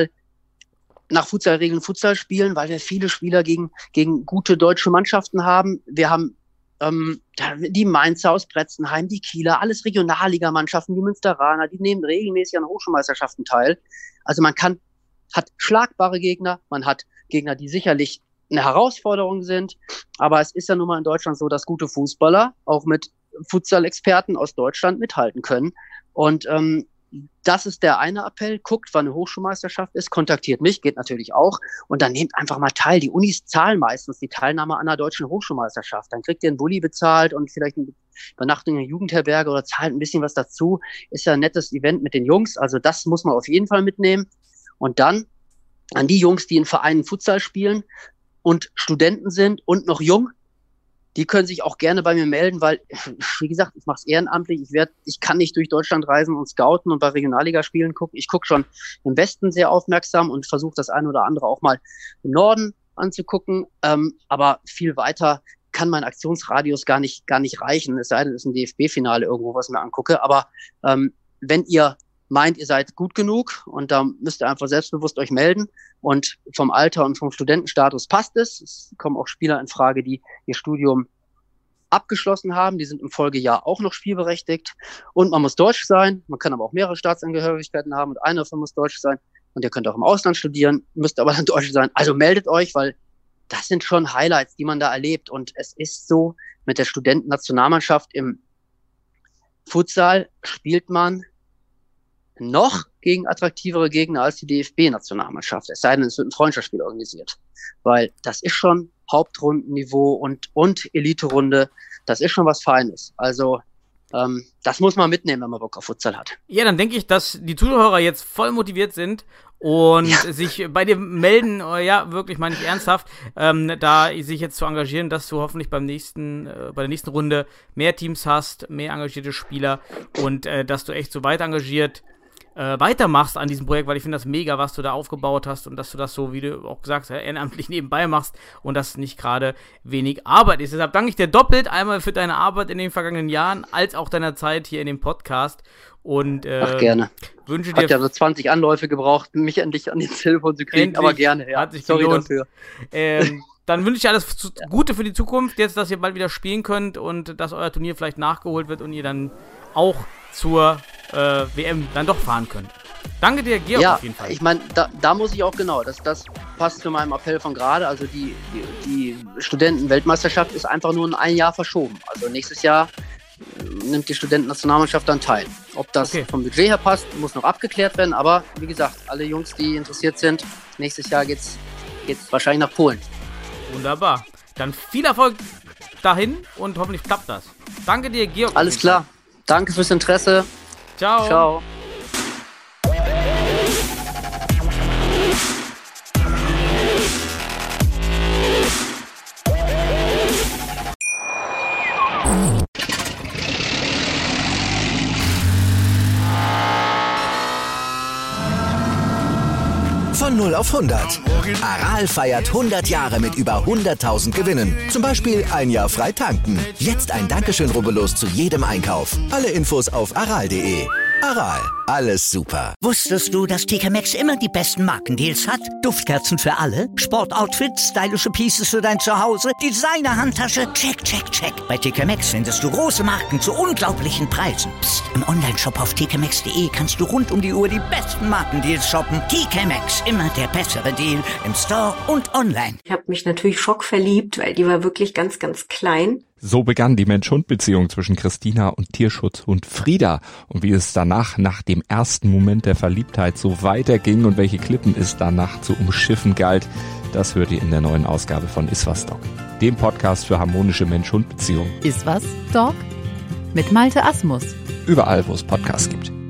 nach Futsalregeln Futsal spielen, weil wir viele Spieler gegen gute deutsche Mannschaften haben. Wir haben die Mainzer aus Bretzenheim, die Kieler, alles Regionalligamannschaften, die Münsteraner, die nehmen regelmäßig an Hochschulmeisterschaften teil. Also man hat schlagbare Gegner, man hat Gegner, die sicherlich eine Herausforderung sind, aber es ist ja nun mal in Deutschland so, dass gute Fußballer auch mit Futsal-Experten aus Deutschland mithalten können. Und das ist der eine Appell. Guckt, wann eine Hochschulmeisterschaft ist, kontaktiert mich, geht natürlich auch. Und dann nehmt einfach mal teil. Die Unis zahlen meistens die Teilnahme an einer deutschen Hochschulmeisterschaft. Dann kriegt ihr einen Bulli bezahlt und vielleicht eine Übernachtung in der Jugendherberge oder zahlt ein bisschen was dazu. Ist ja ein nettes Event mit den Jungs. Also das muss man auf jeden Fall mitnehmen. Und dann an die Jungs, die in Vereinen Futsal spielen und Studenten sind und noch jung, die können sich auch gerne bei mir melden, weil, wie gesagt, ich mache es ehrenamtlich. Ich kann nicht durch Deutschland reisen und scouten und bei Regionalligaspielen gucken. Ich gucke schon im Westen sehr aufmerksam und versuche das eine oder andere auch mal im Norden anzugucken. Aber viel weiter kann mein Aktionsradius gar nicht reichen. Es sei denn, es ist ein DFB-Finale irgendwo, was ich mir angucke. Aber wenn ihr meint, ihr seid gut genug und da müsst ihr einfach selbstbewusst euch melden und vom Alter und vom Studentenstatus passt es. Es kommen auch Spieler in Frage, die ihr Studium abgeschlossen haben. Die sind im Folgejahr auch noch spielberechtigt und man muss Deutsch sein. Man kann aber auch mehrere Staatsangehörigkeiten haben und eine davon muss Deutsch sein und ihr könnt auch im Ausland studieren, müsst aber dann Deutsch sein. Also meldet euch, weil das sind schon Highlights, die man da erlebt und es ist so, mit der Studentennationalmannschaft im Futsal spielt man noch gegen attraktivere Gegner als die DFB-Nationalmannschaft. Es sei denn, es wird ein Freundschaftsspiel organisiert. Weil das ist schon Hauptrundenniveau und Elite-Runde. Das ist schon was Feines. Also das muss man mitnehmen, wenn man Bock auf Futsal hat. Ja, dann denke ich, dass die Zuhörer jetzt voll motiviert sind und sich bei dir melden, ja, wirklich, meine ich ernsthaft, da sich jetzt zu engagieren, dass du hoffentlich bei der nächsten Runde mehr Teams hast, mehr engagierte Spieler und dass du echt so weit engagiert weitermachst an diesem Projekt, weil ich finde das mega, was du da aufgebaut hast und dass du das so, wie du auch gesagt hast, ehrenamtlich nebenbei machst und das nicht gerade wenig Arbeit ist. Deshalb danke ich dir doppelt, einmal für deine Arbeit in den vergangenen Jahren, als auch deiner Zeit hier in dem Podcast und gerne. Wünsche dir... Hat ja so 20 Anläufe gebraucht, mich endlich an das Telefon zu kriegen, aber gerne. Ja. Hat sich Sorry gelohnt. dafür. Dann wünsche ich alles Gute für die Zukunft, jetzt, dass ihr bald wieder spielen könnt und dass euer Turnier vielleicht nachgeholt wird und ihr dann auch zur WM dann doch fahren könnt. Danke dir, Georg, auf jeden Fall. Ich meine, da muss ich auch das passt zu meinem Appell von gerade, also die Studenten-Weltmeisterschaft ist einfach nur in ein Jahr verschoben. Also nächstes Jahr nimmt die Studenten-Nationalmannschaft dann teil. Ob das vom Budget her passt, muss noch abgeklärt werden, aber wie gesagt, alle Jungs, die interessiert sind, nächstes Jahr geht's wahrscheinlich nach Polen. Wunderbar. Dann viel Erfolg dahin und hoffentlich klappt das. Danke dir, Georg. Alles klar. Danke fürs Interesse. Ciao. Ciao. Von 0 auf 100. Aral feiert 100 Jahre mit über 100.000 Gewinnen. Zum Beispiel ein Jahr frei tanken. Jetzt ein Dankeschön, rubbellos zu jedem Einkauf. Alle Infos auf aral.de. Aral, alles super. Wusstest du, dass TK Maxx immer die besten Markendeals hat? Duftkerzen für alle, Sportoutfits, stylische Pieces für dein Zuhause, Designer-Handtasche, check, check, check. Bei TK Maxx findest du große Marken zu unglaublichen Preisen. Psst. Im Onlineshop auf tkmaxx.de kannst du rund um die Uhr die besten Markendeals shoppen. TK Maxx, immer der bessere Deal im Store und online. Ich habe mich natürlich schockverliebt, weil die war wirklich ganz, ganz klein. So begann die Mensch-Hund-Beziehung zwischen Christina und Tierschutzhund Frieda. Und wie es danach, nach dem ersten Moment der Verliebtheit, so weiterging und welche Klippen es danach zu umschiffen galt, das hört ihr in der neuen Ausgabe von Iswas Dog, dem Podcast für harmonische Mensch-Hund-Beziehungen. Iswas Dog? Mit Malte Asmus. Überall, wo es Podcasts gibt.